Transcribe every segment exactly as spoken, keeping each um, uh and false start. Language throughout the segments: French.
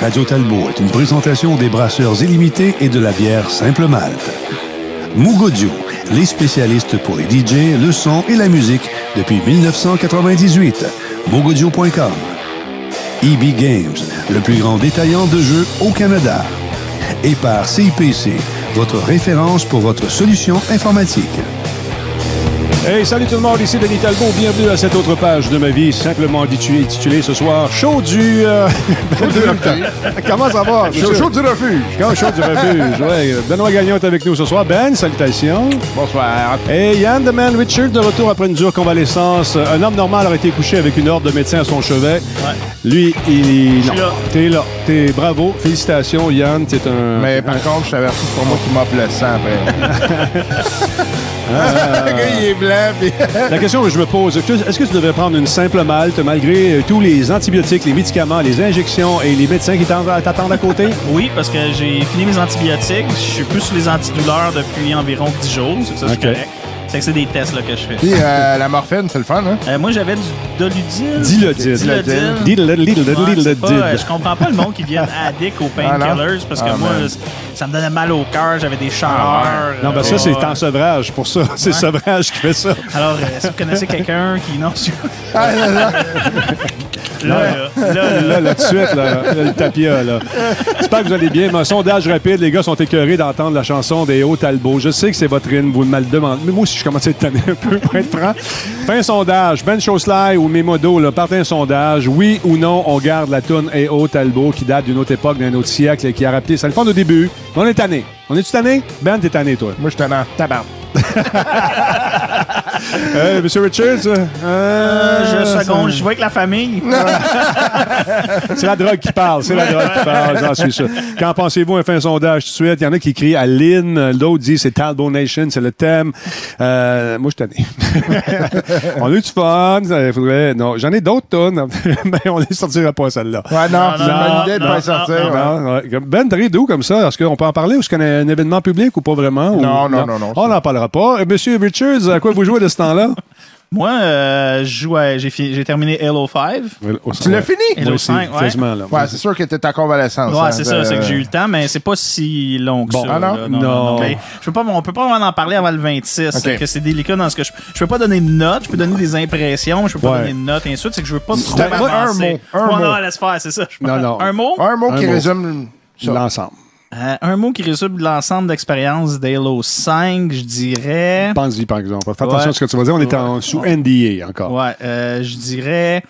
Radio Talbot est une présentation des brasseurs illimités et de la bière Simple Malte. Moog Audio, les spécialistes pour les D J, le son et la musique depuis dix-neuf cent quatre-vingt-dix-huit. moog audio point com. E B Games, le plus grand détaillant de jeux au Canada. Et par C I P C, votre référence pour votre solution informatique. Hey, salut tout le monde, ici Denis Talbot. Bienvenue à cette autre page de ma vie, simplement intitulée titulé ce soir Show du... Euh... Comment ça va? Show, show du refuge. Show du refuge, ouais. Benoît Gagnon est avec nous ce soir. Ben, salutations. Bonsoir. Et Yann The Man Richard, de retour après une dure convalescence. Un homme normal aurait été couché avec une horde de médecins à son chevet. Ouais. Lui, il... Non, t'es là. T'es bravo. Félicitations, Yann. T'es un... Mais par contre, je t'avertis pour moi qui m'offre le sang après. Ah. Le gars, il est blanc. Pis... La question que je me pose, est-ce que tu devrais prendre une simple malte malgré tous les antibiotiques, les médicaments, les injections et les médecins qui t'attendent à côté? Oui, parce que j'ai fini mes antibiotiques. Je suis plus sur les antidouleurs depuis environ dix jours. C'est ça, okay. C'est correct. C'est que c'est des tests là, que je fais. Puis euh, la morphine, c'est le fun, hein? Euh, moi, j'avais du Doludil. Dilodil. Dilodil. Je comprends pas le monde qui vient addict aux painkillers ah, parce que ah, moi, man. ça me donnait mal au cœur, j'avais des chaleurs. Ah, ouais. Non, ben euh, ça, c'est en sevrage pour ça. C'est ouais. sevrage qui fait ça. Alors, euh, si vous connaissez quelqu'un qui... Non, ah, là, là. Là, là, là, là, là, tout de suite, là, le tapia, là. J'espère que vous allez bien. Un sondage rapide, les gars sont écœurés d'entendre la chanson des Hauts Talbot. Je sais que c'est votre rime, vous me le demandez. Mais moi aussi, je commence à être tanné un peu, pour être franc. Fais un sondage. Ben Chausselaar ou Mémodo, là, partez un sondage. Oui ou non, on garde la toune des Hauts Talbot qui date d'une autre époque, d'un autre siècle et qui a rappelé. Ça le fond au début. On est tanné. On est-tu tanné? Ben, t'es tanné, toi. Moi, je suis tanné en tabarde. Hey, Monsieur Richards, euh, euh, je seconde, je vois avec la famille. C'est la drogue qui parle, c'est la drogue qui parle, j'en suis sûr. Qu'en pensez-vous? On fait un sondage tout de suite. Il y en a qui écrivent à Lynn, l'autre dit c'est Talbot Nation, c'est le thème. Euh, moi, je suis tanné. On a eu du fun, il faudrait... Non, j'en ai d'autres tonnes, mais on ne sortira pas celle-là. Ouais, non, c'est une bonne idée de ne pas sortir. Non, non, ouais. Ben, t'arrives d'où comme ça? Est-ce qu'on peut en parler ou est-ce qu'on a un événement public ou pas vraiment? Ou... Non, non, non, non. On n'en parlera pas. Monsieur Richards, à quoi vous jouez de ce temps-là? Moi, euh, je joue à, j'ai, fi, j'ai terminé Halo cinq. Tu l'as fini? Halo cinq, ouais. Là. Ouais, c'est sûr que t'es en convalescence. Ouais, hein, c'est de... ça, c'est que j'ai eu le temps, mais c'est pas si long que bon, ça. Ah non? Là. Non. non, non. Mais je peux pas, on peut pas vraiment en parler avant le vingt-six. Okay. Que c'est délicat dans ce que je... Je peux pas donner de notes, je peux donner des impressions, je peux pas ouais. donner de notes, et ainsi de suite. C'est que je veux pas trop ben, avancer. Un mot. Un ouais, mot. non, laisse faire, c'est ça. Non, non. Un mot? Un mot un qui mot. résume ça. L'ensemble. Euh, un mot qui résume l'ensemble d'expériences d'Halo cinq, je dirais... Pense-y, par exemple. Fais attention ouais. à ce que tu vas dire. On est en, sous N D A encore. Ouais, euh, je dirais...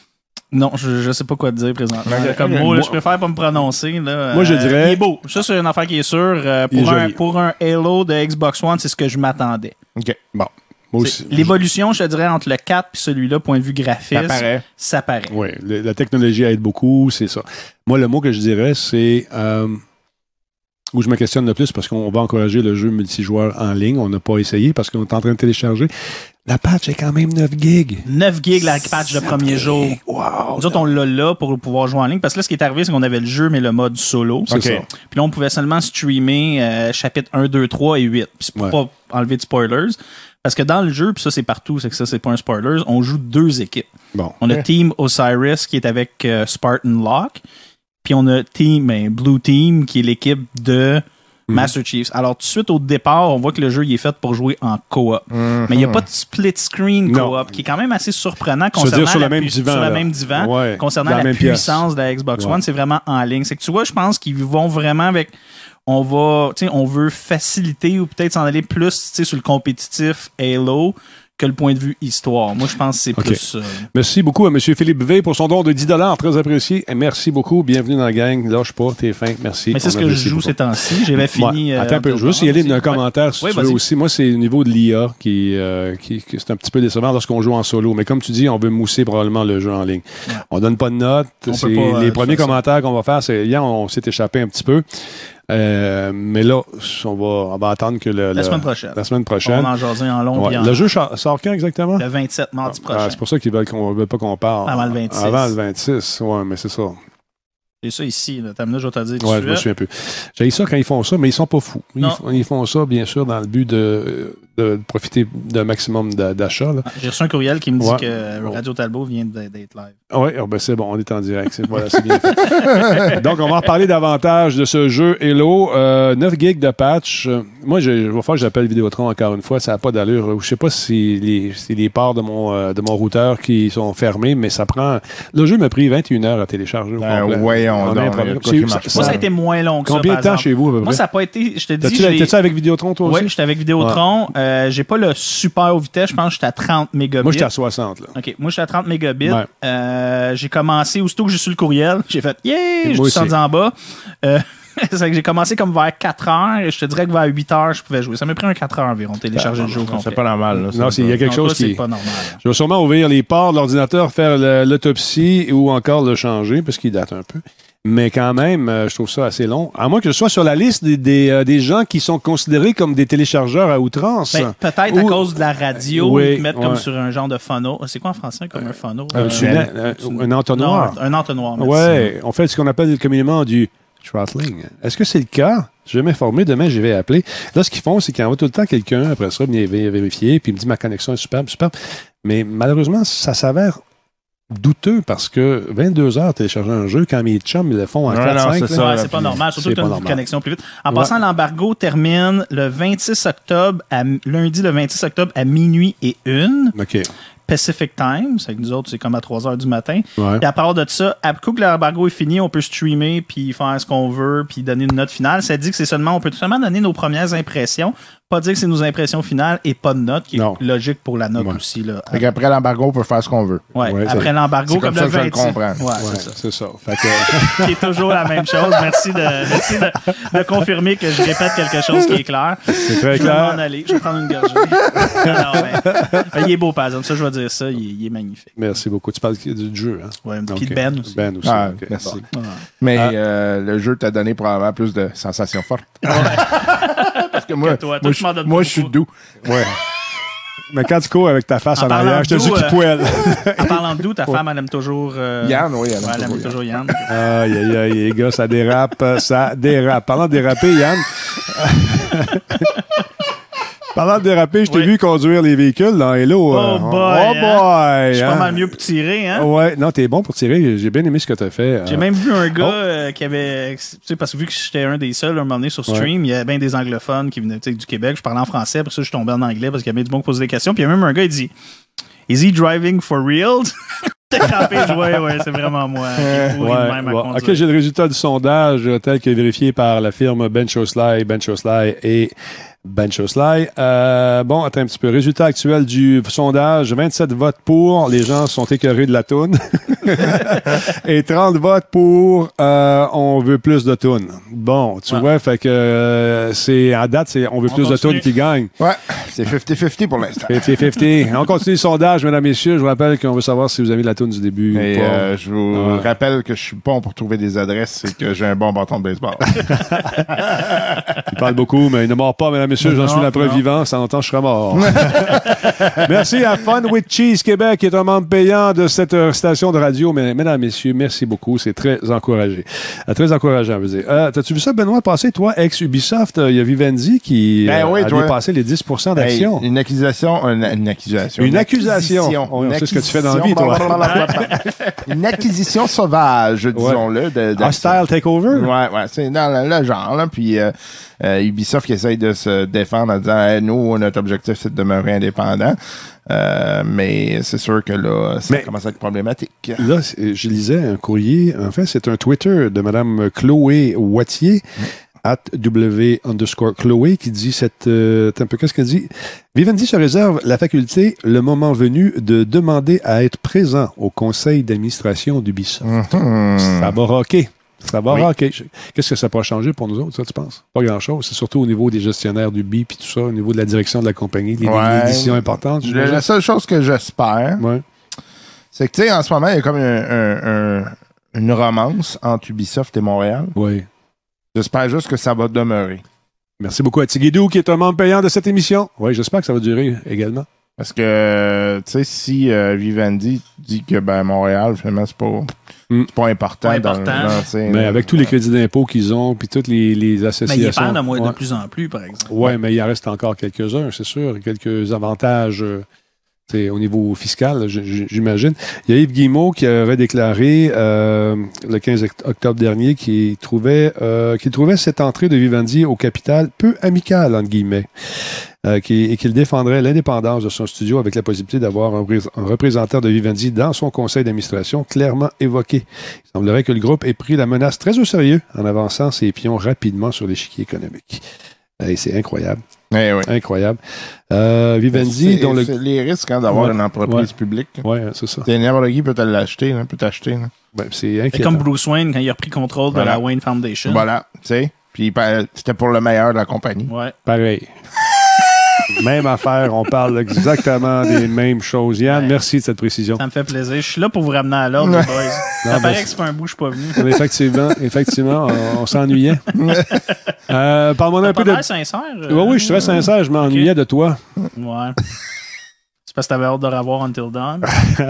Non, je, je sais pas quoi te dire présentement. Okay. Comme mot, là, moi, je préfère pas me prononcer. Là. Moi, je dirais... Euh, il est beau. Ça, c'est une affaire qui est sûre. Euh, pour, un, pour un Halo de Xbox One, c'est ce que je m'attendais. OK, bon. Moi aussi. L'évolution, je te dirais, entre le quatre et celui-là, point de vue graphisme, ça paraît. Ça paraît. Oui, la technologie aide beaucoup, c'est ça. Moi, le mot que je dirais, c'est... Euh, où je me questionne le plus parce qu'on va encourager le jeu multijoueur en ligne. On n'a pas essayé parce qu'on est en train de télécharger. La patch est quand même neuf gigs. neuf gigs la patch de premier jour. Wow. Nous autres, on l'a là pour pouvoir jouer en ligne. Parce que là, ce qui est arrivé, c'est qu'on avait le jeu, mais le mode solo. C'est okay. ça. Puis là, on pouvait seulement streamer euh, chapitres un, deux, trois et huit. Puis c'est pour ouais. pas enlever de spoilers. Parce que dans le jeu, puis ça, c'est partout, c'est que ça, c'est pas un spoiler, on joue deux équipes. Bon. On a Team Osiris qui est avec euh, Spartan Locke. Puis on a Team, ben, Blue Team, qui est l'équipe de mm-hmm. Master Chiefs. Alors, tout de suite, au départ, on voit que le jeu il est fait pour jouer en coop. Mm-hmm. Mais il n'y a pas de split screen coop, non. qui est quand même assez surprenant concernant sur, la, la même pu- divan, sur là. le même divan. Ouais, concernant la, la puissance pièce. de la Xbox ouais. One, c'est vraiment en ligne. C'est que tu vois, je pense qu'ils vont vraiment avec... On va, tu sais, on veut faciliter ou peut-être s'en aller plus, tu sais, sur le compétitif Halo que le point de vue histoire. Moi, je pense que c'est okay. plus... Euh... Merci beaucoup à M. Philippe V pour son don de dix dollars, très apprécié. Et merci beaucoup. Bienvenue dans la gang. Lâche pas, t'es fin. Merci. Mais c'est ce que je joue ces temps-ci. J'avais fini... Ouais. Attends euh, un peu. Je veux juste y aller d'un commentaire, si oui, tu vas-y. veux aussi. Moi, c'est au niveau de l'I A qui, euh, qui, qui c'est un petit peu décevant lorsqu'on joue en solo. Mais comme tu dis, on veut mousser probablement le jeu en ligne. Ouais. On donne pas de notes. C'est pas, les euh, premiers commentaires qu'on va faire, c'est hier, on s'est échappé un petit peu. Euh, mais là, on va, on va attendre que le, la, le, semaine prochaine. la semaine prochaine. On va en jaser en long. Ouais. En... Le jeu sort quand exactement? Le vingt-sept, mardi prochain. Ah, c'est pour ça qu'ils veulent qu'on veut pas qu'on parle. Avant le vingt-six. Avant le vingt-six, oui, mais c'est ça. C'est ça ici. T'as amené, je vais te dire tout ouais, je me souviens un peu. J'ai ça quand ils font ça, mais ils sont pas fous. Ils, ils font ça, bien sûr, dans le but de, de profiter d'un maximum d'achats. Là. J'ai reçu un courriel qui me dit ouais. que Radio Talbot vient d'être live. Oui, oh ben c'est bon, on est en direct. C'est, voilà, c'est bien fait. Donc, on va en reparler davantage de ce jeu Halo. Euh, neuf gigs de patch. Moi, je, je vais faire que j'appelle Vidéotron encore une fois. Ça n'a pas d'allure. Je sais pas si les, si les ports de mon, euh, de mon routeur qui sont fermés, mais ça prend... Le jeu m'a pris vingt et une heures à télécharger. Ben, ouais, on, on, on c'est, ça, ça, ça a été moins long que Combien ça, de temps chez vous, à peu près? Moi, ça n'a pas été... Je te dis... T'as-tu, t'as-tu avec Vidéotron, toi aussi? Oui, j'étais avec Vidéotron. Ouais. Euh, j'ai pas le super haut vitesse. Je pense que j'étais à trente mégabits. Moi, j'étais à soixante. Là. OK. Moi, j'étais à trente mégabits. Ouais. Euh, j'ai commencé, aussitôt que j'ai su le courriel, j'ai fait « Yeah! » Je descendu en bas. Euh, c'est que j'ai commencé comme vers quatre heures et je te dirais que vers huit heures, je pouvais jouer. Ça m'a pris un quatre heures environ, télécharger ben, le jeu. Non, c'est pas normal. Là, non, il y a quelque non, chose toi, qui... c'est pas normal. Je vais sûrement ouvrir les ports de l'ordinateur, faire le, l'autopsie ou encore le changer, parce qu'il date un peu. Mais quand même, euh, je trouve ça assez long. À moins que je sois sur la liste des, des, euh, des gens qui sont considérés comme des téléchargeurs à outrance. Ben, peut-être ou... à cause de la radio, oui, ils mettent ouais. comme sur un genre de funnel. C'est quoi en français comme un funnel? Un, tunnel, euh, un, un entonnoir. Non, un entonnoir. Oui, on fait ce qu'on appelle communément du throttling. Est-ce que c'est le cas? Je vais m'informer. Demain, je vais appeler. Là, ce qu'ils font, c'est qu'ils envoient tout le temps quelqu'un, après ça, venir vérifier, puis il me dit ma connexion est superbe, superbe. Mais malheureusement, ça s'avère douteux parce que vingt-deux heures télécharger un jeu quand mes chums ils le font en quatre cinq. C'est, ça, ouais, c'est pas normal, surtout que tu as une connexion plus vite. En ouais. passant, l'embargo termine le vingt-six octobre, à, lundi le vingt-six octobre à minuit et une. OK. Pacific Time, c'est que nous autres, c'est comme à trois heures du matin. Ouais. Et à part de ça, à coup que l'embargo est fini, on peut streamer, puis faire ce qu'on veut, puis donner une note finale. Ça dit que c'est seulement, on peut seulement donner nos premières impressions, pas dire que c'est nos impressions finales et pas de note, qui non. est logique pour la note ouais. aussi. Là. Fait qu'après l'embargo, on peut faire ce qu'on veut. Ouais, ouais après ça, l'embargo, comme, comme le ça vingt. Que je le comprends. Ouais, ouais, c'est ça. C'est ça. Fait que... qui est toujours la même chose. Merci de, merci de, de confirmer que je répète quelque chose qui est clair. C'est très je clair. Je vais m'en aller. Je vais prendre une gorgée. non, non, mais, mais il est beau, par exemple. Ça, je vais dire ça. Il est, il est magnifique. Merci beaucoup. Tu parles du jeu, hein? Oui, puis okay. de Ben aussi. Ben aussi. Ah, okay. merci. Bon. Ouais. Mais ah. euh, le jeu t'a donné probablement plus de sensations fortes. Ouais. Parce que moi, que toi, moi, toi, je, moi je suis doux. Ouais. Mais quand tu cours avec ta face en, en arrière, je te dis qu'il poêle. En parlant de doux, ta femme, elle aime toujours... Euh... Yann, oui, elle aime, ouais, elle aime toujours, toujours Yann. Aïe, aïe, aïe, les gars, ça dérape, ça dérape. Parlant de déraper, Yann... Parlant de déraper, je t'ai oui. vu conduire les véhicules dans Halo. Oh euh, boy! Oh boy! Hein? Je suis hein? pas mal mieux pour tirer, hein? Ouais, non, t'es bon pour tirer. J'ai bien aimé ce que t'as fait. J'ai euh... même vu un gars oh. euh, qui avait... Tu sais, parce que vu que j'étais un des seuls à un moment donné sur stream, ouais. il y avait bien des anglophones qui venaient du Québec. Je parlais en français, après ça, je tombais en anglais parce qu'il y avait du monde qui posait des questions. Puis il y a même un gars, il dit « Is he driving for real? » T'es crampé, je vois, ouais, c'est vraiment moi. Qui ouais, même à ouais. OK, j'ai le résultat du sondage tel que vérifié par la firme Benchosly, Benchosly et Benchosly. Euh, bon, attends un petit peu. Résultat actuel du sondage, vingt-sept votes pour. Les gens sont écœurés de la toune. Et trente votes pour euh, on veut plus de toune. Bon, tu ouais. vois, fait que euh, c'est à date, c'est on veut on plus continue. de toune qui gagne. Ouais, c'est cinquante cinquante pour l'instant. cinquante cinquante. On continue le sondage, mesdames et messieurs. Je vous rappelle qu'on veut savoir si vous avez la toune du début. Et euh, je vous ouais. rappelle que je suis bon pour trouver des adresses et que j'ai un bon bâton de baseball. Il parle beaucoup, mais il ne mord pas, mesdames et messieurs. J'en suis la preuve vivante. Ça longtemps, je serai mort. Merci à Fun with Cheese Québec, qui est un membre payant de cette euh, station de radio. Mais, mesdames et messieurs, merci beaucoup. C'est très encouragé. Euh, très encourageant, je veux dire. Euh, t'as-tu vu ça, Benoît, passer, toi, ex-Ubisoft? Il euh, y a Vivendi qui ben oui, a dépassé les dix pour cent d'actions. Hey, une accusation. Une, une accusation. Une, une accusation. acquisition. On, on une sait ce que tu fais dans la vie, toi. Une acquisition sauvage, disons-le. De, de Hostile takeover? Ouais, ouais. C'est dans le, le genre, là. Puis euh, euh, Ubisoft qui essaye de se défendre en disant hey, nous, notre objectif, c'est de demeurer indépendant. Euh, mais c'est sûr que là, ça mais, commence à être problématique. Là, je lisais un courrier. En fait, c'est un Twitter de Mme Chloé Wattier, mmh. at W underscore Chloé, qui dit cette. Euh, un peu, qu'est-ce qu'elle dit? Vivendi se réserve la faculté, le moment venu, de demander à être présent au conseil d'administration d'Ubisoft. Mmh. Ça va rocker. Ça va oui. rocker. Qu'est-ce que ça peut changer pour nous autres, ça, tu penses? Pas grand-chose. C'est surtout au niveau des gestionnaires du B I P et tout ça, au niveau de la direction de la compagnie, les, ouais. les décisions importantes. La, la seule chose que j'espère, ouais. c'est que, tu sais, en ce moment, il y a comme un, un, un, une romance entre Ubisoft et Montréal. Oui. J'espère juste que ça va demeurer. Merci beaucoup à Tigidou, qui est un membre payant de cette émission. Oui, j'espère que ça va durer également. Parce que, tu sais, si euh, Vivendi dit que ben, Montréal, finalement, c'est pas, mm. c'est pas important. Pas important. Dans, dans, t'sais, mais avec tous les crédits d'impôt qu'ils ont, puis toutes les, les associations. Mais ils perdent de, ouais. de plus en plus, par exemple. Oui, mais il en reste encore quelques-uns, c'est sûr. Quelques avantages euh, au niveau fiscal, j'imagine. Il y a Yves Guillemot qui avait déclaré euh, le quinze octobre dernier qu'il trouvait, euh, qu'il trouvait cette entrée de Vivendi au capital peu amicale, entre guillemets. Euh, qui, et qu'il défendrait l'indépendance de son studio avec la possibilité d'avoir un, un représentant de Vivendi dans son conseil d'administration clairement évoqué. Il semblerait que le groupe ait pris la menace très au sérieux en avançant ses pions rapidement sur l'échiquier économique. Et c'est incroyable. Eh oui. Incroyable. Euh, Vivendi, c'est, dont le... c'est les risques hein, d'avoir ouais, une entreprise ouais. publique. Oui, c'est ça. C'est n'importe qui peut te l'acheter, là, peut t'acheter. Là. Ben, c'est inquiétant. C'est comme Bruce Wayne quand il a pris contrôle voilà. de la Wayne Foundation. Voilà, tu sais. Puis c'était pour le meilleur de la compagnie. Ouais. Pareil. Même affaire, on parle exactement des mêmes choses. Yann, ouais. merci de cette précision. Ça me fait plaisir. Je suis là pour vous ramener à l'ordre, les boys. Ça non, paraît ben, que ça fait un bout, je suis pas venu. Effectivement, effectivement, on, on s'ennuyait. euh, Parle-moi un peu de... sincère. Euh... Oui, oui, je suis très sincère. Je m'ennuyais okay. de toi. Ouais. C'est parce que t'avais hâte de revoir Until Dawn.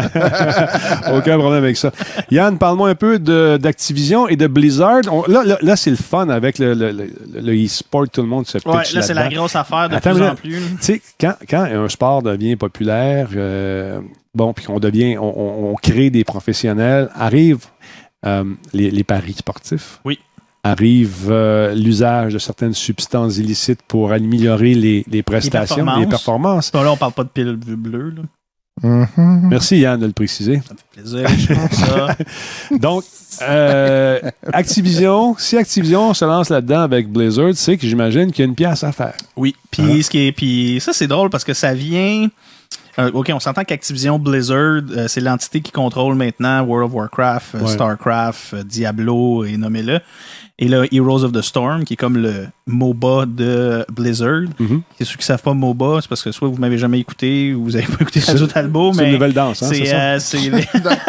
Aucun problème avec ça. Yann, parle-moi un peu de, d'Activision et de Blizzard. On, là, là, là, c'est le fun avec le, le, le, le e-sport. Tout le monde se pitch ouais, là, là-dedans. C'est la grosse affaire de Attends, plus en plus. Tu sais, quand, quand un sport devient populaire, euh, bon, puis qu'on devient, on, on crée des professionnels, arrivent euh, les, les paris sportifs. Oui. Arrive euh, l'usage de certaines substances illicites pour améliorer les, les prestations, les performances. Les performances. Bon, là, on parle pas de pilules bleues. Là. Mm-hmm. Merci, Yann, de le préciser. Ça me fait plaisir, je pense ça. Donc, euh, Activision, si Activision se lance là-dedans avec Blizzard, c'est que j'imagine qu'il y a une pièce à faire. Oui, puis hein? ce qui est, puis ça, c'est drôle parce que ça vient... Euh, OK, on s'entend qu'Activision Blizzard, euh, c'est l'entité qui contrôle maintenant World of Warcraft, euh, ouais. StarCraft, euh, Diablo et nommez-le. Et là, Heroes of the Storm, qui est comme le MOBA de Blizzard. Mm-hmm. Et ceux qui ne savent pas MOBA, c'est parce que soit vous ne m'avez jamais écouté ou vous n'avez pas écouté Radio Talbot. C'est mais une nouvelle danse, hein, c'est, c'est euh, ça? C'est les...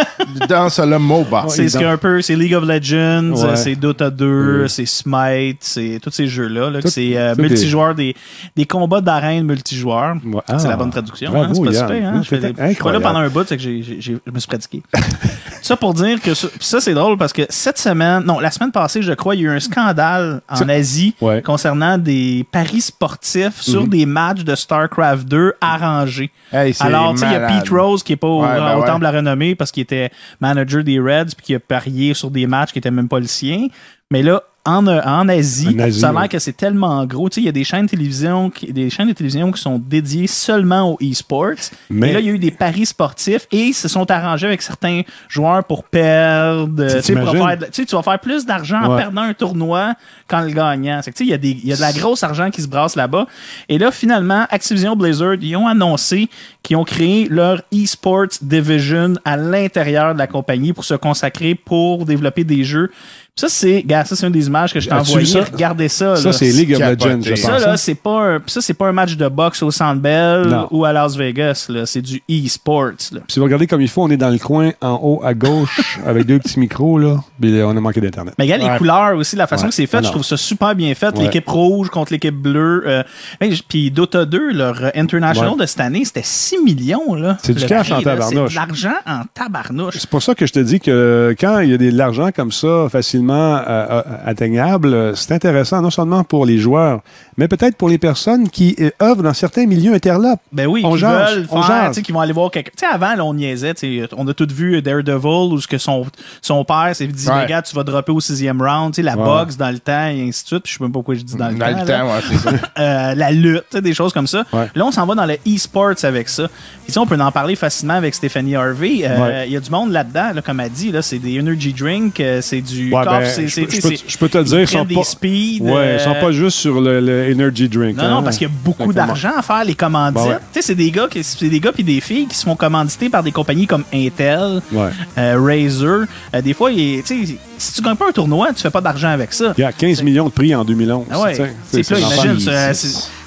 danse le MOBA. C'est ce un peu, c'est League of Legends, ouais. c'est Dota deux, oui. c'est Smite, c'est tous ces jeux-là. Là, tout, c'est euh, multijoueurs, des, des combats d'arène multijoueurs. Ouais. Ah, c'est la bonne traduction. Bravo, hein, c'est pas super. Hein? Oui, je, fais, je suis pas là pendant un bout, c'est que j'ai, j'ai, j'ai, je me suis pratiqué. Ça pour dire que ça, ça, c'est drôle parce que cette semaine, non, la semaine passée, je crois, il y a eu un scandale en ça, Asie ouais. concernant des paris sportifs sur mm-hmm. des matchs de StarCraft deux arrangés. Hey, alors, tu sais, il y a Pete Rose qui n'est pas au, ouais, ben au ouais. temple de la renommée parce qu'il était manager des Reds puis qui a parié sur des matchs qui n'étaient même pas le sien. Mais là, En, en, Asie, en Asie, ça a l'air ouais. que c'est tellement gros. Tu sais, il y a des chaînes de télévision, qui, des chaînes de télévision qui sont dédiées seulement au e-sports. Mais et là, il y a eu des paris sportifs et ils se sont arrangés avec certains joueurs pour perdre. Tu sais, pour faire, tu sais, tu vas faire plus d'argent ouais. en perdant un tournoi qu'en le gagnant. C'est que, tu sais, il y a des, il y a de la grosse argent qui se brasse là-bas. Et là, finalement, Activision Blizzard, ils ont annoncé qu'ils ont créé leur e-sports division à l'intérieur de la compagnie pour se consacrer pour développer des jeux. Ça, c'est, gars, ça, c'est une des images que je t'ai envoyé. Regardez ça. Ça, là. c'est League of Legends, je pense. Ça, là, c'est pas un, ça, c'est pas un match de boxe au Centre Bell non. ou à Las Vegas. Là. C'est du e-sports. Là. Si vous regardez comme il faut, on est dans le coin en haut à gauche avec deux petits micros. Là, puis on a manqué d'Internet. Mais regarde ouais. les couleurs aussi, la façon ouais. que c'est fait, ah, je trouve ça super bien fait. Ouais. L'équipe rouge contre l'équipe bleue. Euh, puis Dota deux, leur International ouais. de cette année, c'était six millions. Là, c'est du cash en tabarnouche. C'est de l'argent en tabarnouche. C'est pour ça que je te dis que quand il y a de l'argent comme ça, facilement euh, atteignable, c'est intéressant non seulement pour les joueurs, mais peut-être pour les personnes qui euh, œuvrent dans certains milieux interlopes. Ben oui, on qui jase, veulent on faire, qui vont aller voir quelqu'un. Tu sais, avant, là, on niaisait, on a tous vu Daredevil où ce que son, son père s'est dit, ouais. gars, tu vas dropper au sixième round, tu sais, la ouais. boxe dans le temps, et ainsi de suite. Je sais même pas pourquoi je dis dans le dans temps. Dans le temps, ouais, c'est ça. euh, la lutte, des choses comme ça. Ouais. Là, on s'en va dans le e-sports avec ça. Puis, on peut en parler facilement avec Stéphanie Harvey. Il euh, ouais. y a du monde là-dedans, là, comme elle dit, là, c'est des energy drinks, euh, c'est du ouais, coffre, ben, c'est, c'est, je, c'est, peux, je peux te dire, ils sont des pas, speed, ouais, euh, ils sont pas juste sur le, le energy drink. Non, hein, non, parce qu'il y a beaucoup Exactement. d'argent à faire, les commandites. Ben ouais. Tu sais, c'est des gars, qui, c'est des gars puis des filles qui se font commanditer par des compagnies comme Intel, ouais. euh, Razer. Euh, des fois, il, si tu gagnes pas un tournoi, tu fais pas d'argent avec ça. Il y a quinze c'est... millions de prix en deux mille onze. Ah ouais. C'est là, imagine, c'est, c'est,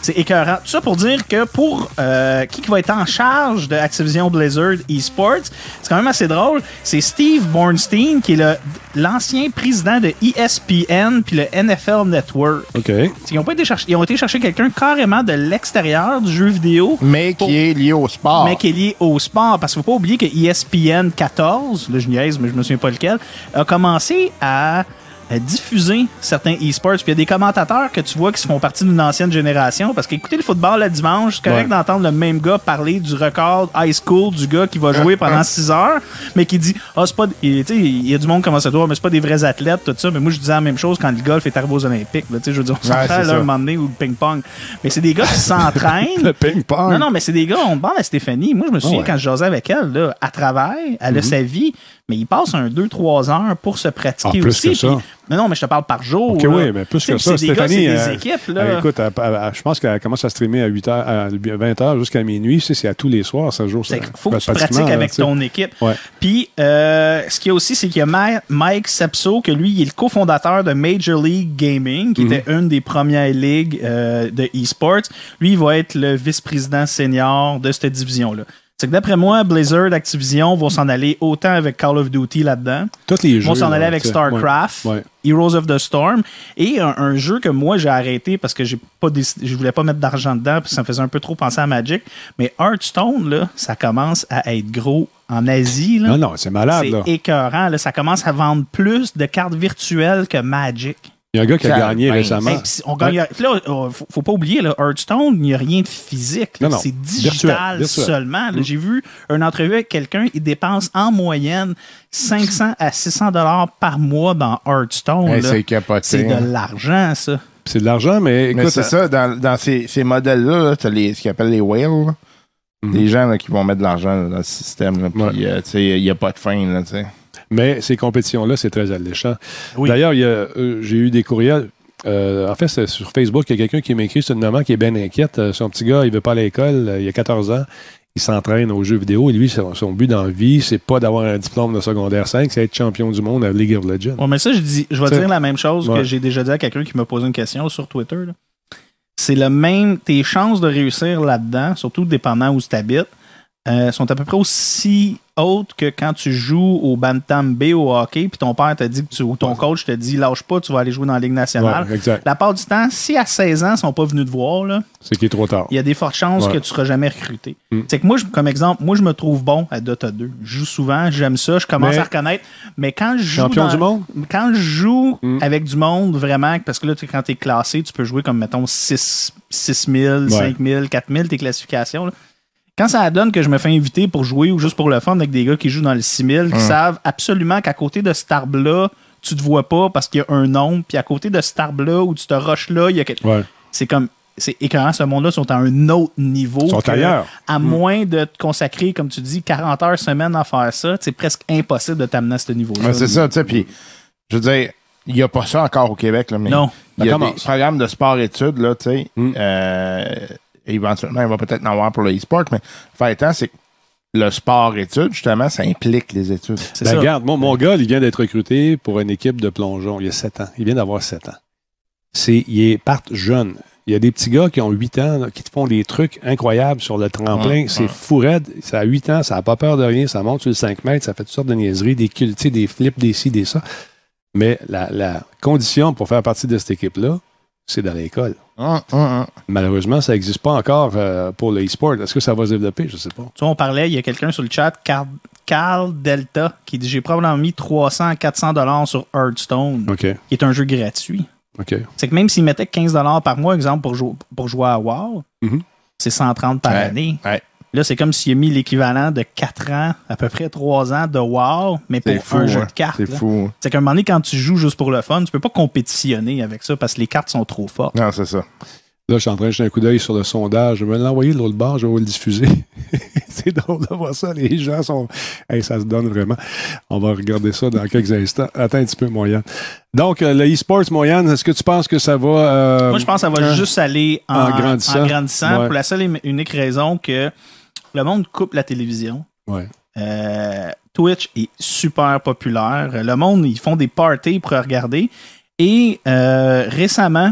C'est écœurant. Tout ça pour dire que pour euh, qui, qui va être en charge de Activision Blizzard Esports, c'est quand même assez drôle. C'est Steve Bornstein, qui est le, l'ancien président de E S P N puis le N F L Network. OK. Ils ont, pas été chercher, ils ont été chercher quelqu'un carrément de l'extérieur du jeu vidéo. Mais qui pour, est lié au sport. Mais qui est lié au sport. Parce qu'il ne faut pas oublier que E S P N quatorze, là je niaise, mais je me souviens pas lequel, a commencé à... à diffuser certains e-sports. Puis il y a des commentateurs que tu vois qui font partie d'une ancienne génération parce qu'écouter le football le dimanche, c'est correct ouais. d'entendre le même gars parler du record high school du gars qui va jouer pendant six heures, mais qui dit « Ah, c'est pas... » Il y a du monde qui commence à dire « Mais c'est pas des vrais athlètes, tout ça. » Mais moi, je disais la même chose quand le golf est arrivé aux Olympiques. Là, je veux dire, on s'entraîne ouais, là, un moment donné ou le ping-pong. Mais c'est des gars qui s'entraînent. Le ping-pong. Non, non, mais c'est des gars, on demande à Stéphanie. Moi, je me souviens oh ouais. quand je jasais avec elle, là, à travers, elle mm-hmm. a sa vie, mais il passe un deux trois heures pour se pratiquer ah, plus aussi. Que ça. Puis, non, non, mais je te parle par jour. OK, là. oui, mais plus que ça. C'est Stéphanie, des gars, c'est euh, des équipes. Là. Euh, écoute, elle, elle, je pense qu'elle commence à streamer à huit heures, à vingt heures jusqu'à minuit. C'est, c'est à tous les soirs, ça joue. Il faut que tu pratiques avec là, ton équipe. Ouais. Puis, euh, ce qu'il y a aussi, c'est qu'il y a Mike Sepso, que lui, il est le cofondateur de Major League Gaming, qui mm-hmm. était une des premières ligues euh, de e-sports. Lui, il va être le vice-président senior de cette division-là. C'est que d'après moi, Blizzard, Activision vont s'en aller autant avec Call of Duty là-dedans. Tous les jeux. Vont s'en aller là, avec t'sais. StarCraft, ouais. Ouais. Heroes of the Storm, et un, un jeu que moi j'ai arrêté parce que j'ai pas décidé, je voulais pas mettre d'argent dedans, puis ça me faisait un peu trop penser à Magic. Mais Hearthstone, là, ça commence à être gros en Asie. Là. Non, non, c'est malade. C'est là. écœurant. Là. Ça commence à vendre plus de cartes virtuelles que Magic. Il y a un gars qui a gagné ben, récemment. Hey, on gagne, ouais. Là, faut, faut pas oublier, là, Hearthstone, il n'y a rien de physique. Là. Non, non. C'est digital virtuel, virtuel. seulement. Là, mm. J'ai vu une entrevue avec quelqu'un, il dépense en moyenne cinq cents à six cents dollars par mois dans Hearthstone. Hey, là. C'est capoté. C'est de l'argent, ça. C'est de l'argent, mais écoute... Mais c'est ça, dans, dans ces, ces modèles-là, tu as les, ce qu'ils appellent les whales. Mm. Des gens là, qui vont mettre de l'argent là, dans le système. Puis, ouais. euh, il n'y a pas de fin, là, tu sais. Mais ces compétitions-là, c'est très alléchant. Oui. D'ailleurs, il y a, euh, j'ai eu des courriels. Euh, en fait, c'est sur Facebook, il y a quelqu'un qui m'a écrit, c'est une maman qui est bien inquiète. Euh, son petit gars, il ne veut pas à l'école, euh, il a quatorze ans, il s'entraîne aux jeux vidéo. Et lui, son, son but dans la vie, c'est pas d'avoir un diplôme de secondaire cinq, c'est être champion du monde à League of Legends. Ouais, mais ça, je, dis, je vais T'sais, dire la même chose ouais. que j'ai déjà dit à quelqu'un qui m'a posé une question sur Twitter. Là. C'est le même, tes chances de réussir là-dedans, surtout dépendant où tu habites, euh, sont à peu près aussi hautes que quand tu joues au Bantam B au hockey, puis ton père t'a dit que tu, ou ton coach te dit lâche pas, tu vas aller jouer dans la Ligue nationale. Ouais, exact. La part du temps, si à seize ans, ils sont pas venus te voir, là, c'est qu'il est trop tard. Il y a des fortes chances ouais. que tu seras jamais recruté. Mm. C'est que moi, je, comme exemple, moi, je me trouve bon à Dota deux. Je joue souvent, j'aime ça, je commence mais, à reconnaître. Mais quand je joue. Champion dans, du monde? Quand je joue mm. avec du monde, vraiment, parce que là, quand tu es classé, tu peux jouer comme, mettons, six mille, ouais. cinq mille, quatre mille, tes classifications, là. Quand ça donne que je me fais inviter pour jouer ou juste pour le fun avec des gars qui jouent dans le six mille, qui hum. savent absolument qu'à côté de cet arbre-là, tu te vois pas parce qu'il y a un nombre, puis à côté de cet arbre-là ou tu te rushes là, il y a quelque... ouais. C'est comme... C'est écœurant, ce monde-là sont à un autre niveau. Ils sont que, ailleurs. À hum. moins de te consacrer, comme tu dis, quarante heures semaine à faire ça, c'est presque impossible de t'amener à ce niveau-là. Ouais, c'est ça, tu sais, puis je veux dire, il n'y a pas ça encore au Québec, là, mais non. Il y a commence. Des programmes de sport-études, là, tu sais, hum. euh, éventuellement, il va peut-être en avoir pour le e-sport, mais fait temps, c'est que le sport-études, justement, ça implique les études. Ben, ça. Regarde, mon, mon gars, il vient d'être recruté pour une équipe de plongeon. Il y a sept ans. Il vient d'avoir sept ans. C'est, il part jeune. Il y a des petits gars qui ont huit ans, là, qui te font des trucs incroyables sur le tremplin. Mmh, c'est mmh. fou raide. Ça a huit ans, ça n'a pas peur de rien. Ça monte sur le cinq mètres, ça fait toutes sortes de niaiseries, des cultis, des flips, des ci, des ça. Mais la, la condition pour faire partie de cette équipe-là, c'est dans l'école. Hum, hum. Malheureusement, ça n'existe pas encore euh, pour le e-sport. Est-ce que ça va se développer? Je ne sais pas. Tu vois, on parlait, il y a quelqu'un sur le chat, Carl, Carl Delta, qui dit « J'ai probablement mis trois cents à quatre cents dollars sur Hearthstone, okay. qui est un jeu gratuit. Okay. » C'est que même s'il mettait quinze dollars par mois, exemple, pour, jou- pour jouer à WoW, mm-hmm. c'est cent trente par ouais. année. Ouais. Là, c'est comme s'il a mis l'équivalent de quatre ans, à peu près trois ans de WoW, mais pour fou, un jeu hein. de cartes. C'est là. fou. C'est qu'à un moment donné, quand tu joues juste pour le fun, tu peux pas compétitionner avec ça parce que les cartes sont trop fortes. Non, c'est ça. Là, je suis en train de jeter un coup d'œil sur le sondage. Je vais l'envoyer de l'autre bord, je vais le diffuser. C'est drôle de voir ça. Les gens sont... Hey, ça se donne vraiment. On va regarder ça dans quelques instants. Attends un petit peu, Moyenne. Donc, euh, le e-sports, Moyenne, est-ce que tu penses que ça va... Euh, Moi, je pense que ça va euh, juste aller en, en grandissant, en grandissant ouais. pour la seule et unique raison que le monde coupe la télévision. Ouais. Euh, Twitch est super populaire. Le monde, ils font des parties pour regarder. Et euh, récemment...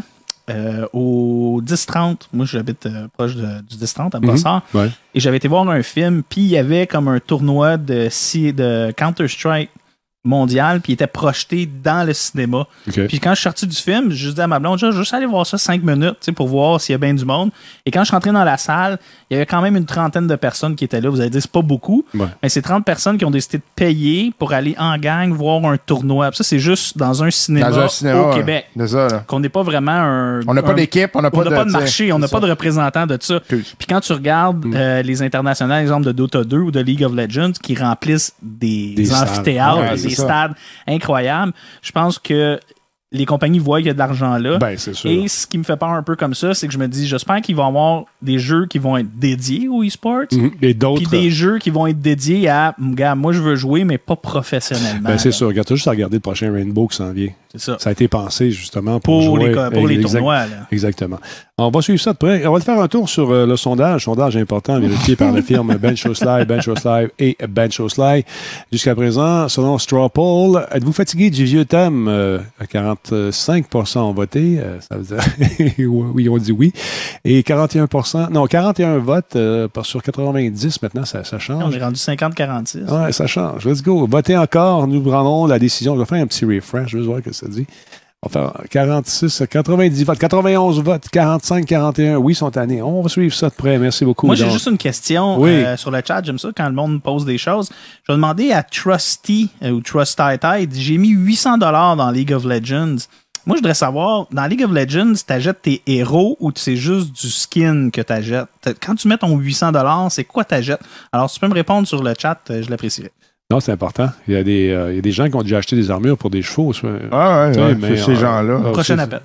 euh, au dix trente. Moi, j'habite euh, proche de, du dix trente à Brossard. Mm-hmm. Ouais. Et j'avais été voir un film, puis il y avait comme un tournoi de, de Counter-Strike mondial, puis il était projeté dans le cinéma. Okay. Puis quand je suis sorti du film, j'ai juste dit à ma blonde, je vais juste aller voir ça cinq minutes pour voir s'il y a bien du monde. Et quand je suis rentré dans la salle, il y avait quand même une trentaine de personnes qui étaient là. Vous allez dire, c'est pas beaucoup, ouais. mais c'est trente personnes qui ont décidé de payer pour aller en gang voir un tournoi. Puis ça, c'est juste dans un cinéma, dans un cinéma au ouais. Québec. C'est ça, là. Qu'on n'est pas vraiment un... On n'a pas un, d'équipe, on n'a pas, on n'a pas de marché, on n'a pas de représentant de ça. Plus. Puis quand tu regardes mm. euh, les internationales, exemple de Dota deux ou de League of Legends, qui remplissent des, des amphithéâtres, ouais, des ça. stades incroyables, je pense que les compagnies voient qu'il y a de l'argent là. Ben, c'est sûr. Et ce qui me fait peur un peu comme ça, c'est que je me dis, j'espère qu'ils vont avoir des jeux qui vont être dédiés au e-sport. Mm-hmm. Et d'autres. Puis des jeux qui vont être dédiés à, gars, moi je veux jouer, mais pas professionnellement. Ben, c'est là. sûr. Regarde, t'as juste à regarder le prochain Rainbow qui s'en vient. C'est ça. Ça a été pensé justement pour, Pour, jouer. les, pour les Exact- tournois. Là. Exactement. On va suivre ça de près. On va te faire un tour sur euh, le sondage. Sondage important vérifié par la firme BenchOSLive, BenchOSLive et BenchOSLive. Jusqu'à présent, selon Straw Poll, êtes-vous fatigué du vieux thème? Euh, quarante-cinq pour cent ont voté. Euh, ça veut dire oui, on dit oui. Et quarante et un pour cent, non, quarante et un votes euh, sur quatre-vingt-dix. Maintenant, ça, ça change. On est rendu cinquante quarante-six. Ouais, ça change. Let's go. Votez encore. Nous prendrons la décision. Je vais faire un petit refresh. Je vais voir ce que ça dit. On va faire quarante-six, quatre-vingt-dix votes, quatre-vingt-onze votes, quarante-cinq, quarante et un. Oui, sont tannés. On va suivre ça de près. Merci beaucoup. Moi, j'ai Donc, juste une question oui. euh, sur le chat. J'aime ça quand le monde pose des choses. Je vais demander à Trusty euh, ou TrustTide. J'ai mis huit cents dollars dans League of Legends. Moi, je voudrais savoir, dans League of Legends, tu achètes tes héros ou c'est juste du skin que tu achètes? Quand tu mets ton huit cents dollars, c'est quoi tu achètes? Alors, si tu peux me répondre sur le chat, je l'apprécierais. non, c'est important. Il y, a des, euh, il y a des gens qui ont déjà acheté des armures pour des chevaux. Ah ouais, ouais, mais, c'est ces euh, gens-là. euh, Prochain c'est- appel.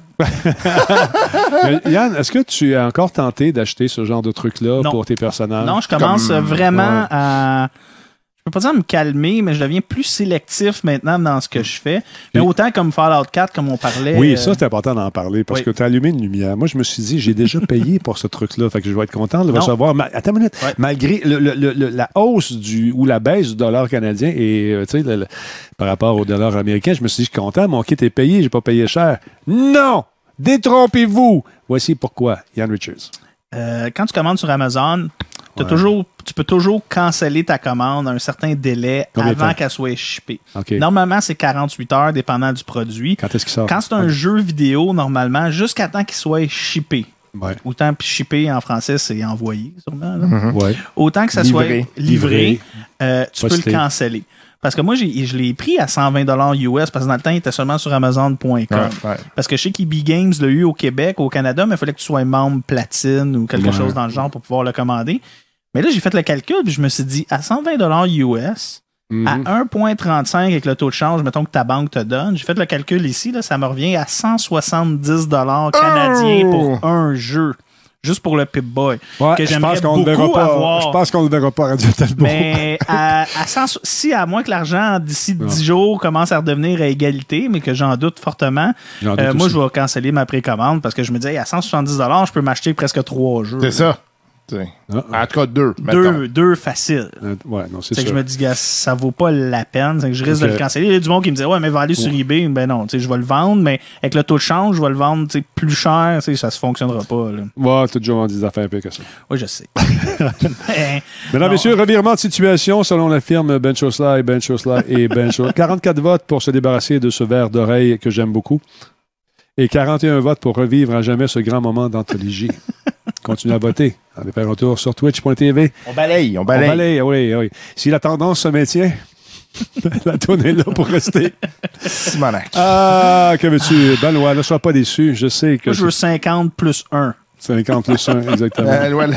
Mais, Yann, est-ce que tu as encore tenté d'acheter ce genre de truc-là Non. pour tes personnages? Non, je commence Comme- vraiment ouais. à... Je peux pas dire me calmer, mais je deviens plus sélectif maintenant dans ce que je fais. Mais Et- autant comme Fallout quatre, comme on parlait... Oui, euh, ça, c'est important d'en parler parce oui. que tu as allumé une lumière. Moi, je me suis dit, j'ai déjà payé pour ce truc-là. Fait que je vais être content de le Non. recevoir. Ma- Attends une minute. Ouais. Malgré le- le- le- le- la hausse du, ou la baisse du dollar canadien et euh, tu sais, le- le- par rapport au dollar américain, je me suis dit, je suis content, mon kit est payé, j'ai pas payé cher. Non! Détrompez-vous! Voici pourquoi. Yann Richards. Euh, quand tu commandes sur Amazon, t'as Ouais. toujours, tu peux toujours canceller ta commande à un certain délai Combien de avant temps? qu'elle soit shippée. OK. Normalement, c'est quarante-huit heures, dépendant du produit. Quand est-ce qu'il sort? Quand c'est un jeu vidéo, normalement, jusqu'à temps qu'il soit shippé. Ouais. Autant puis shippé en français, c'est envoyé, sûrement. là. Mhm. Ouais. Autant que ça Livré. soit livré, Livré. euh, tu Posté. peux le canceller. Parce que moi, j'ai, je l'ai pris à cent vingt dollars U S parce que dans le temps, il était seulement sur Amazon point com. Ouais, ouais. Parce que chez Kibi Games l'a eu au Québec, au Canada, mais il fallait que tu sois membre platine ou quelque Ouais. chose dans le genre pour pouvoir le commander. Mais là, j'ai fait le calcul et je me suis dit, à cent vingt dollars U S, Mhm. à un virgule trente-cinq avec le taux de change, mettons que ta banque te donne, j'ai fait le calcul ici, là, ça me revient à cent soixante-dix dollars canadiens Oh! pour un jeu. Juste pour le Pip-Boy. Ouais, que je j'aimerais pense qu'on ne le verra beaucoup pas. avoir. Je pense qu'on ne le verra pas à Radio Talbot. Mais à, à cent, si à moins que l'argent d'ici dix jours commence à redevenir à égalité, mais que j'en doute fortement, J'en doute euh, moi aussi. je vais canceller ma précommande parce que je me dis hey, à cent soixante-dix dollars, je peux m'acheter presque trois jeux. C'est ça. T'sais. Ah. En tout cas, deux. mettons. Deux, deux faciles. Euh, ouais, non, c'est C'est ça. que je me dis, gars, ça vaut pas la peine. C'est que je risque Ok. de le canceller. Il y a du monde qui me dit, ouais, mais va aller sur eBay. Ben non, tu sais, je vais le vendre, mais avec le taux de change, je vais le vendre tu sais, plus cher. Tu sais, ça se fonctionnera pas. Là. Ouais, t'as déjà vendu des affaires pires que ça. Oui, je sais. Mais, Mesdames, non. messieurs, revirement de situation selon la firme BenchOSLive, BenchOSLive et BenchOSLive. quarante-quatre votes pour se débarrasser de ce verre d'oreille que j'aime beaucoup. Et quarante et un votes pour revivre à jamais ce grand moment d'anthologie. Continuez à voter. Allez faire un tour sur twitch point t v. On balaye, on On balaye. balaye, oui, oui. Si la tendance se maintient, la tourne est là pour rester. Simonac. Ah, que veux-tu? Benoît, ne sois pas déçu. Je sais que moi, je veux cinquante plus un. cinquante plus un, exactement. Euh, voilà.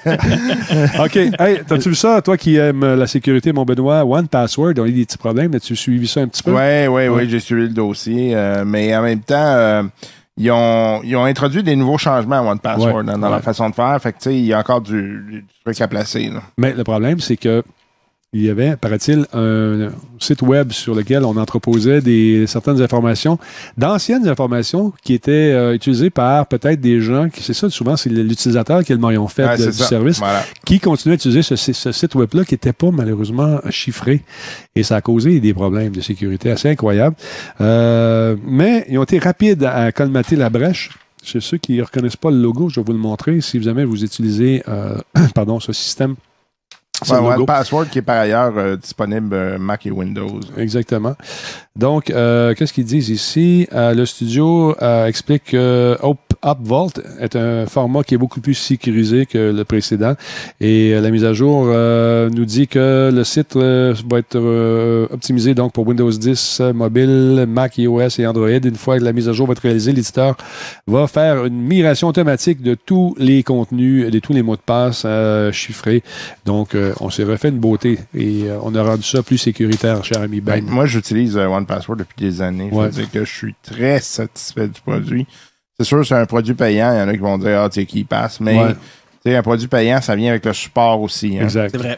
OK. Hey, t'as-tu vu ça, toi qui aimes la sécurité, mon Benoît? One Password, on a eu des petits problèmes. As-tu suivi ça un petit peu? Oui, oui, Ouais. oui, j'ai suivi le dossier. euh, mais en même temps, euh, ils, ont, ils ont introduit des nouveaux changements à One Password Ouais, dans, dans ouais. la façon de faire. Fait que, tu sais, il y a encore du, du truc à placer. Là. Mais le problème, c'est que il y avait, paraît-il, un site web sur lequel on entreposait des, certaines informations, d'anciennes informations qui étaient euh, utilisées par peut-être des gens, qui c'est ça, souvent, c'est l'utilisateur qui est le maillon fait Ouais, de- c'est du ça. service, Voilà. qui continuait à utiliser ce, ce site web-là qui n'était pas malheureusement chiffré. Et ça a causé des problèmes de sécurité assez incroyables. Euh, mais ils ont été rapides à colmater la brèche. chez ceux qui ne reconnaissent pas le logo, je vais vous le montrer. Si jamais vous utilisez euh, pardon, ce système, c'est ouais, le logo. One Password qui est par ailleurs euh, disponible euh, Mac et Windows. Exactement. Donc, euh, qu'est-ce qu'ils disent ici? Euh, le studio euh, explique que UpVault est un format qui est beaucoup plus sécurisé que le précédent. Et euh, la mise à jour euh, nous dit que le site euh, va être euh, optimisé donc pour Windows dix euh, mobile, Mac, iOS et Android. Une fois que la mise à jour va être réalisée, l'éditeur va faire une migration automatique de tous les contenus, de tous les mots de passe euh, chiffrés. Donc, euh, on s'est refait une beauté et euh, on a rendu ça plus sécuritaire, cher ami Ben. Ben, moi, j'utilise euh, One Password depuis des années. Ouais. Ça veut dire que je suis très satisfait du produit. C'est sûr, c'est un produit payant. Il y en a qui vont dire, ah, tu sais, qui passe. Mais, Ouais. tu sais, un produit payant, ça vient avec le support aussi. Hein. Exact. C'est vrai.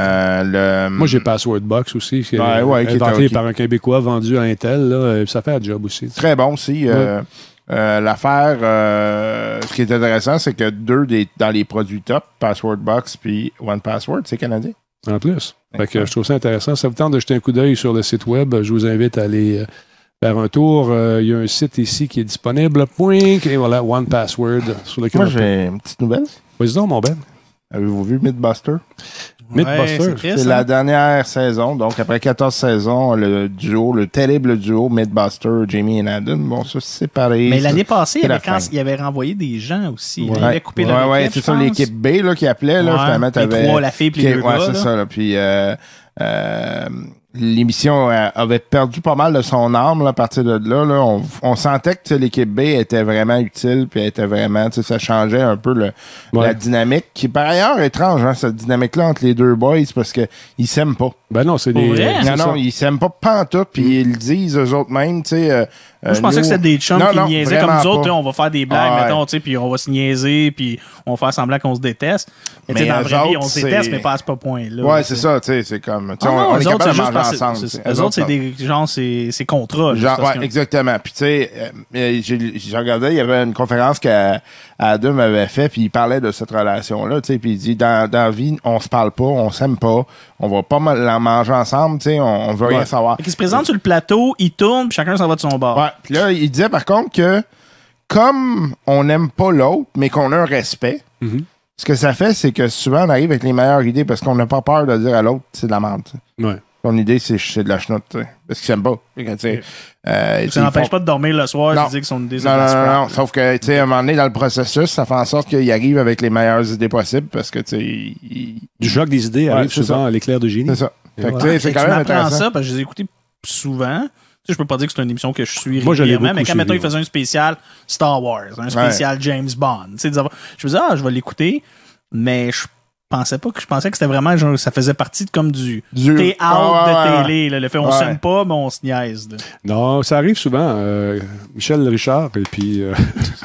Euh, le... Moi, j'ai Password Box aussi, qui est Ouais, ouais, qui est inventé ok. par un Québécois, vendu à Intel. Là, ça fait un job aussi. Très bon aussi. Euh, euh, l'affaire, euh, ce qui est intéressant, c'est que deux des, dans les produits top, Password Box puis One Password, c'est canadien. En plus. Fait que je trouve ça intéressant. Ça vous tente de jeter un coup d'œil sur le site web. Je vous invite à aller euh, faire un tour. Euh, il y a un site ici qui est disponible. Point. Et voilà, One Password. Sur lequel Moi, on peut- j'ai une petite nouvelle. Vas-y donc, mon Ben. Avez-vous vu Mythbuster? Mythbuster. c'est triste, C'est hein? la dernière saison. Donc, après quatorze saisons, le duo, le terrible duo Mythbuster, Jamie et Adam vont se séparer. Mais l'année passée, il c'est la avait, quand, fin. il avait renvoyé des gens aussi. Ouais. Il avait coupé ouais, leur ouais, équipe, c'est je ça, pense. l'équipe B là, qui appelait. Là, Ouais, finalement, les t'avais- trois, la fille puis qui- les deux ouais, gars, c'est là. ça. Là. Puis euh, euh, l'émission euh, avait perdu pas mal de son âme là, à partir de là. là. On, on sentait que tu sais, l'équipe B était vraiment utile, puis elle était vraiment, tu sais, ça changeait un peu le, Ouais. la dynamique, qui est par ailleurs étrange, hein, cette dynamique-là entre les deux boys, parce que ils s'aiment pas. Ben non, c'est Pour des. vrai? c'est Non, ça. non, ils s'aiment pas pantoute, puis ils le disent eux autres mêmes, tu sais. euh, Moi, je euh, pensais nous- que c'était des chums Non, qui non, niaisaient comme vraiment nous autres. pas. là, on va faire des blagues, Ah ouais. mettons, tu sais, puis on va se niaiser, puis on va faire semblant qu'on se déteste. Mais, tu sais, Mais dans la eux vraie vie, autres, on se déteste, c'est- mais pas à ce point-là. Ouais, c'est ça, tu sais, c'est comme. tu sais, Ah on, non, on eux est autres, capable c'est de juste manger parce que ensemble. c'est- tu sais. eux autres, c'est des genre, c'est c'est contrat. juste Genre, parce ouais, que- exactement. Puis, tu sais, euh, euh, j'ai j'ai regardé, il y avait une conférence qu'Adam avait fait, puis il parlait de cette relation-là, tu sais, puis il dit, dans, dans la vie, on se parle pas, on s'aime pas, on va pas mal en manger ensemble, tu sais, on, on veut rien Ouais. savoir. Fait qu'ils se présentent sur le plateau, ils tournent, puis chacun s'en va de son bord. Ouais. Puis là, il disait, par contre, que comme on n'aime pas l'autre, mais qu'on a un respect, Mhm. ce que ça fait, c'est que souvent, on arrive avec les meilleures idées parce qu'on n'a pas peur de dire à l'autre, c'est de la merde, tu sais. Ouais. Ton idée, c'est c'est de la chenoute, tu sais, parce qu'ils s'aiment pas. Fait que, tu sais, euh, Ça ils n'empêche font- pas de dormir le soir Non. et de dire que son idée, c'est Non, de la non, non, scrap. non. Sauf que, tu sais, à un moment donné, dans le processus, ça fait en sorte qu'il arrive avec les meilleures idées possibles parce que, tu sais, il- Du choc des idées Ouais, arrive c'est souvent à l'éclair de génie. c'est ça. Et Fait que, voilà. tu sais, c'est Fait que quand tu même m'apprends intéressant. ça parce que je les ai écoutés souvent. Tu sais, je peux pas dire que c'est une émission que je suis Moi, je l'ai régulièrement, beaucoup mais quand, mettons, suivi, il faisait un spécial Star Wars, un spécial James Bond, tu sais, des affaires- je me disais, ah, je vais l'écouter, mais je pensais pas que je pensais que c'était vraiment genre, ça faisait partie de comme du Du- théâtre Ah, ouais, de ouais, télé, là, le fait on Ouais. s'aime pas, mais on se niaise. là. Non, ça arrive souvent. euh, Michel Richard et puis euh,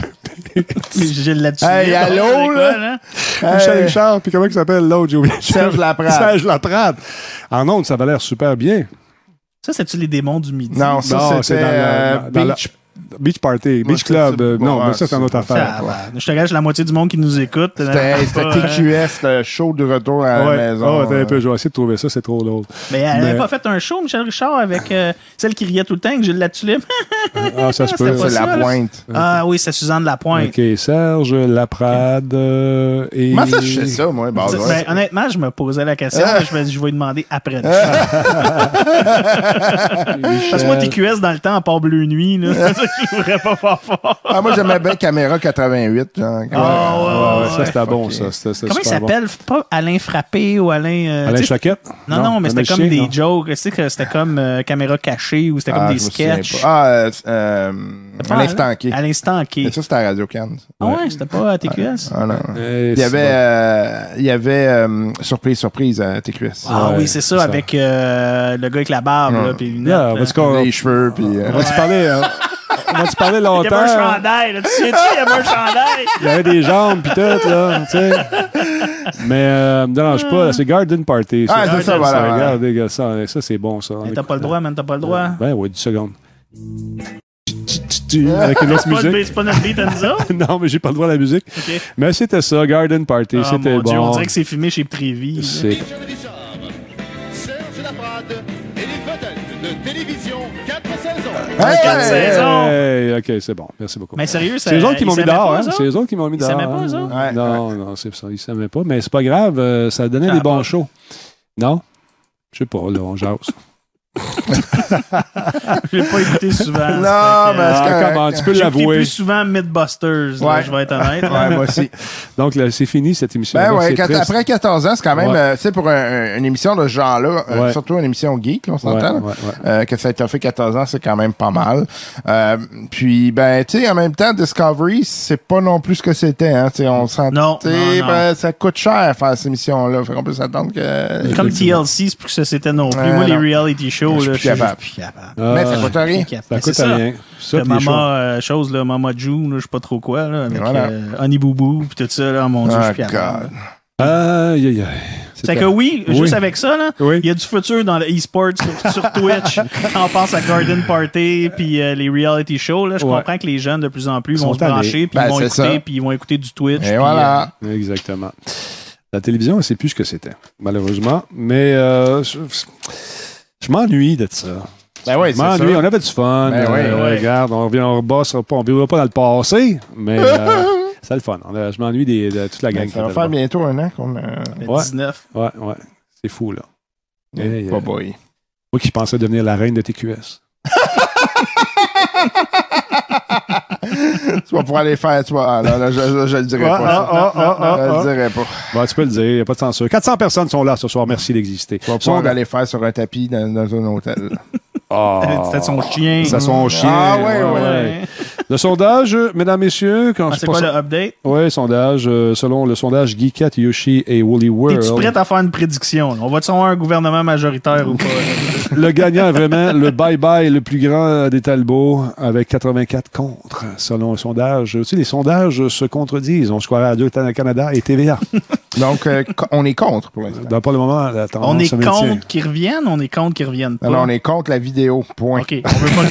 Gilles là-dessus. Hey, là, allô, c'est quoi, là? Michel Hey, Richard, puis comment il s'appelle l'autre? J'ai oublié. Serge Laprade. Serge Laprade. En ondes, ça va l'air super bien. Ça, c'est-tu les démons du midi? Non, ça, Non, c'est c'était dans la- euh, dans la- Beach. Beach Party, Beach c'est- Club. c'est- euh, non, ouais, mais ça, c'est une autre c'est- affaire. Ah, bah, je te gâche la moitié du monde qui nous écoute. C'était là, c'était pas, T hein. Q S, le show de retour à la Ouais. maison. Ah, attends un euh. peu, je vais essayer de trouver ça, c'est trop drôle. Mais elle Mais- n'avait pas fait un show, Michel Richard, avec euh, celle qui riait tout le temps, avec Gilles Latulippe. Ah, ça se C'était peut. pas C'est ça, la là. pointe. Ah oui, c'est Suzanne Lapointe. OK, Serge Laprade euh, et... Comment ça, je sais ça, moi? Bah, Ça, ouais. ben, honnêtement, je me posais la question, Ah. mais je vais, je vais lui demander après. Parce que moi, T Q S, dans le temps, à part Bleu Nuit, là, je voudrais pas faire fort. Ah, moi, j'aimais bien Caméra quatre-vingt-huit. Genre, Ah, ouais, Ouais, ouais, ça, ouais. c'était bon, Ok. ça. C'était- c'était Comment il super bon. s'appelle? Pas Alain Frappé ou Alain... euh, Alain tu sais, Choquette? Non, non, mais Alain c'était comme Chien, des non. jokes. Tu sais que c'était comme euh, caméra cachée ou c'était comme Ah, des je me souviens sketchs. pas. Ah, euh, euh, C'était pas Alain Alain- Stanquet. À l'instant, OK. Mais ça, c'était à Radio Cannes. ça. Ah ouais, c'était pas à T Q S? Ah, non. Eh, Il y c'est avait, bon. euh, il y avait euh, surprise, surprise à T Q S. Ah Ouais, oui, c'est ça, c'est ça. avec euh, le gars avec la barbe, Ouais. là, puis les lunettes. Yeah, là. on va-tu qu'on- Les cheveux, puis... euh, on va-tu parler... euh, on va-tu parler Il y avait un longtemps? chandail, là. Tu sais-tu, il y avait un chandail? Il y avait des jambes pis tout, là, tu sais. Mais euh, me dérange pas, là, c'est Garden Party. Ah, c'est ça, voilà, voilà. Regardez, gars, ça, ça c'est bon, ça. Mais t'as pas le droit, man, t'as pas le droit. Ben oui, dix secondes. Avec une autre C'est pas, le- musique. c'est pas notre beat and ça? Non, mais j'ai pas le droit à la musique. OK. Mais c'était ça, Garden Party, Ah, c'était mon Dieu, bon. on dirait que c'est filmé chez Prévy. là. C'est- Serge Laprade et les vedettes de télévision quatre saisons. Hey! Quatre saisons. Hey, OK, c'est bon. Merci beaucoup. Mais sérieux, ça, c'est eux autres qui m'ont ils mis s'aimaient dehors. pas, Hein? eux autres? C'est eux autres qui m'ont mis Ils dehors. s'aimaient pas, eux hein? autres? Ouais, non, ouais. non, c'est ça. Ils s'aimaient pas. Mais c'est pas grave. euh, ça donnait Ah, des bons pas. shows. Non? Je sais pas, là, on jase. Je l'ai pas écouté souvent. Non, ça fait que, mais c'est Ah, correct. comment, tu peux j'ai écouté l'avouer. plus souvent Mythbusters, là, Ouais. je vais être honnête. là. Ouais, moi aussi. Donc, là, c'est fini, cette émission. Ben ouais, quand- après quatorze ans, c'est quand même, Ouais. euh, tu sais, pour un- un- une émission de ce genre-là, euh, Ouais. surtout une émission geek, là, on Ouais, s'entend, là, ouais, ouais. euh, que ça a été fait quatorze ans, c'est quand même pas mal. Euh, puis, ben, tu sais, en même temps, Discovery, c'est pas non plus ce que c'était, hein, tu sais, on s'entend, Non, tu sais, non, non. ben, ça coûte cher faire cette émission-là, fait qu'on peut s'attendre que... Comme T L C, c'est plus que ça c'était non plus. Ouais, Moi, non. les reality shows, Je suis là, plus je suis capable. plus capable. Ah, Mais ça coûte rien. ça Mais coûte c'est ça. rien. Ça, Le puis les shows. Mama, euh, chose, là, Mama June, là, je sais pas trop quoi, là, avec Voilà. euh, Honey Boo Boo, pis tout ça, là, mon Dieu, je Oh, suis plus capable. God. Aïe, aïe, aïe. C'est que oui, Oui. juste avec ça, là, Oui. il y a du futur dans le e-sport sur, sur Twitch. Quand on pense à Garden Party puis euh, les reality shows, là, je Ouais. comprends que les jeunes, de plus en plus, Ils vont sont se brancher tannés. puis Ben, ils vont c'est écouter ça. puis ils vont écouter du Twitch. Et puis, voilà. Exactement. La télévision, c'est plus ce que c'était, malheureusement. Mais euh, je, je m'ennuie de ça. Ben oui, Je c'est m'ennuie. ça. On avait du fun. Ben oui, Euh, oui. Regarde, on revient, on rebossera pas, on ne vivra pas dans le passé, mais euh, c'est le fun. On a- je m'ennuie des- de toute la gang. Ben, qui ça va était faire là-bas. bientôt un an qu'on a... euh, Ouais. dix-neuf. Ouais, ouais. C'est fou, là. Et, Pas euh, boy. moi qui pensais devenir la reine de T Q S. Tu vas pouvoir aller faire, tu vois. Ah, là, là, je, je, je le dirai Ah, pas. ça. ah, ah, ah, je ah. le dirai pas. Bon, tu peux le dire, il n'y a pas de censure. quatre cents personnes sont là ce soir. Merci d'exister. Tu vas Sont pouvoir là. aller faire sur un tapis dans, dans un hôtel. Ah. C'était son chien. Ça son chien. Ah, ouais, ouais. Ouais. Le sondage, euh, mesdames, messieurs, quand Ah, je c'est pense- quoi le update? Ouais, sondage, euh, selon le sondage Geekat, Yoshi et Woolly World. Es-tu prête à faire une prédiction? On va-tu avoir un gouvernement majoritaire ou pas? Le gagnant est vraiment le bye-bye le plus grand des Talbots avec quatre-vingt-quatre contre, selon le sondage. Tu sais, les sondages se contredisent. On se croirait à Radio-Canada et T V A. Donc, euh, co- on est contre pour l'instant. Dans pas le moment, la tendance On est se maintient. contre qu'ils reviennent, on est contre qu'ils reviennent pas. Alors, on est contre la vidéo. Point. OK. On veut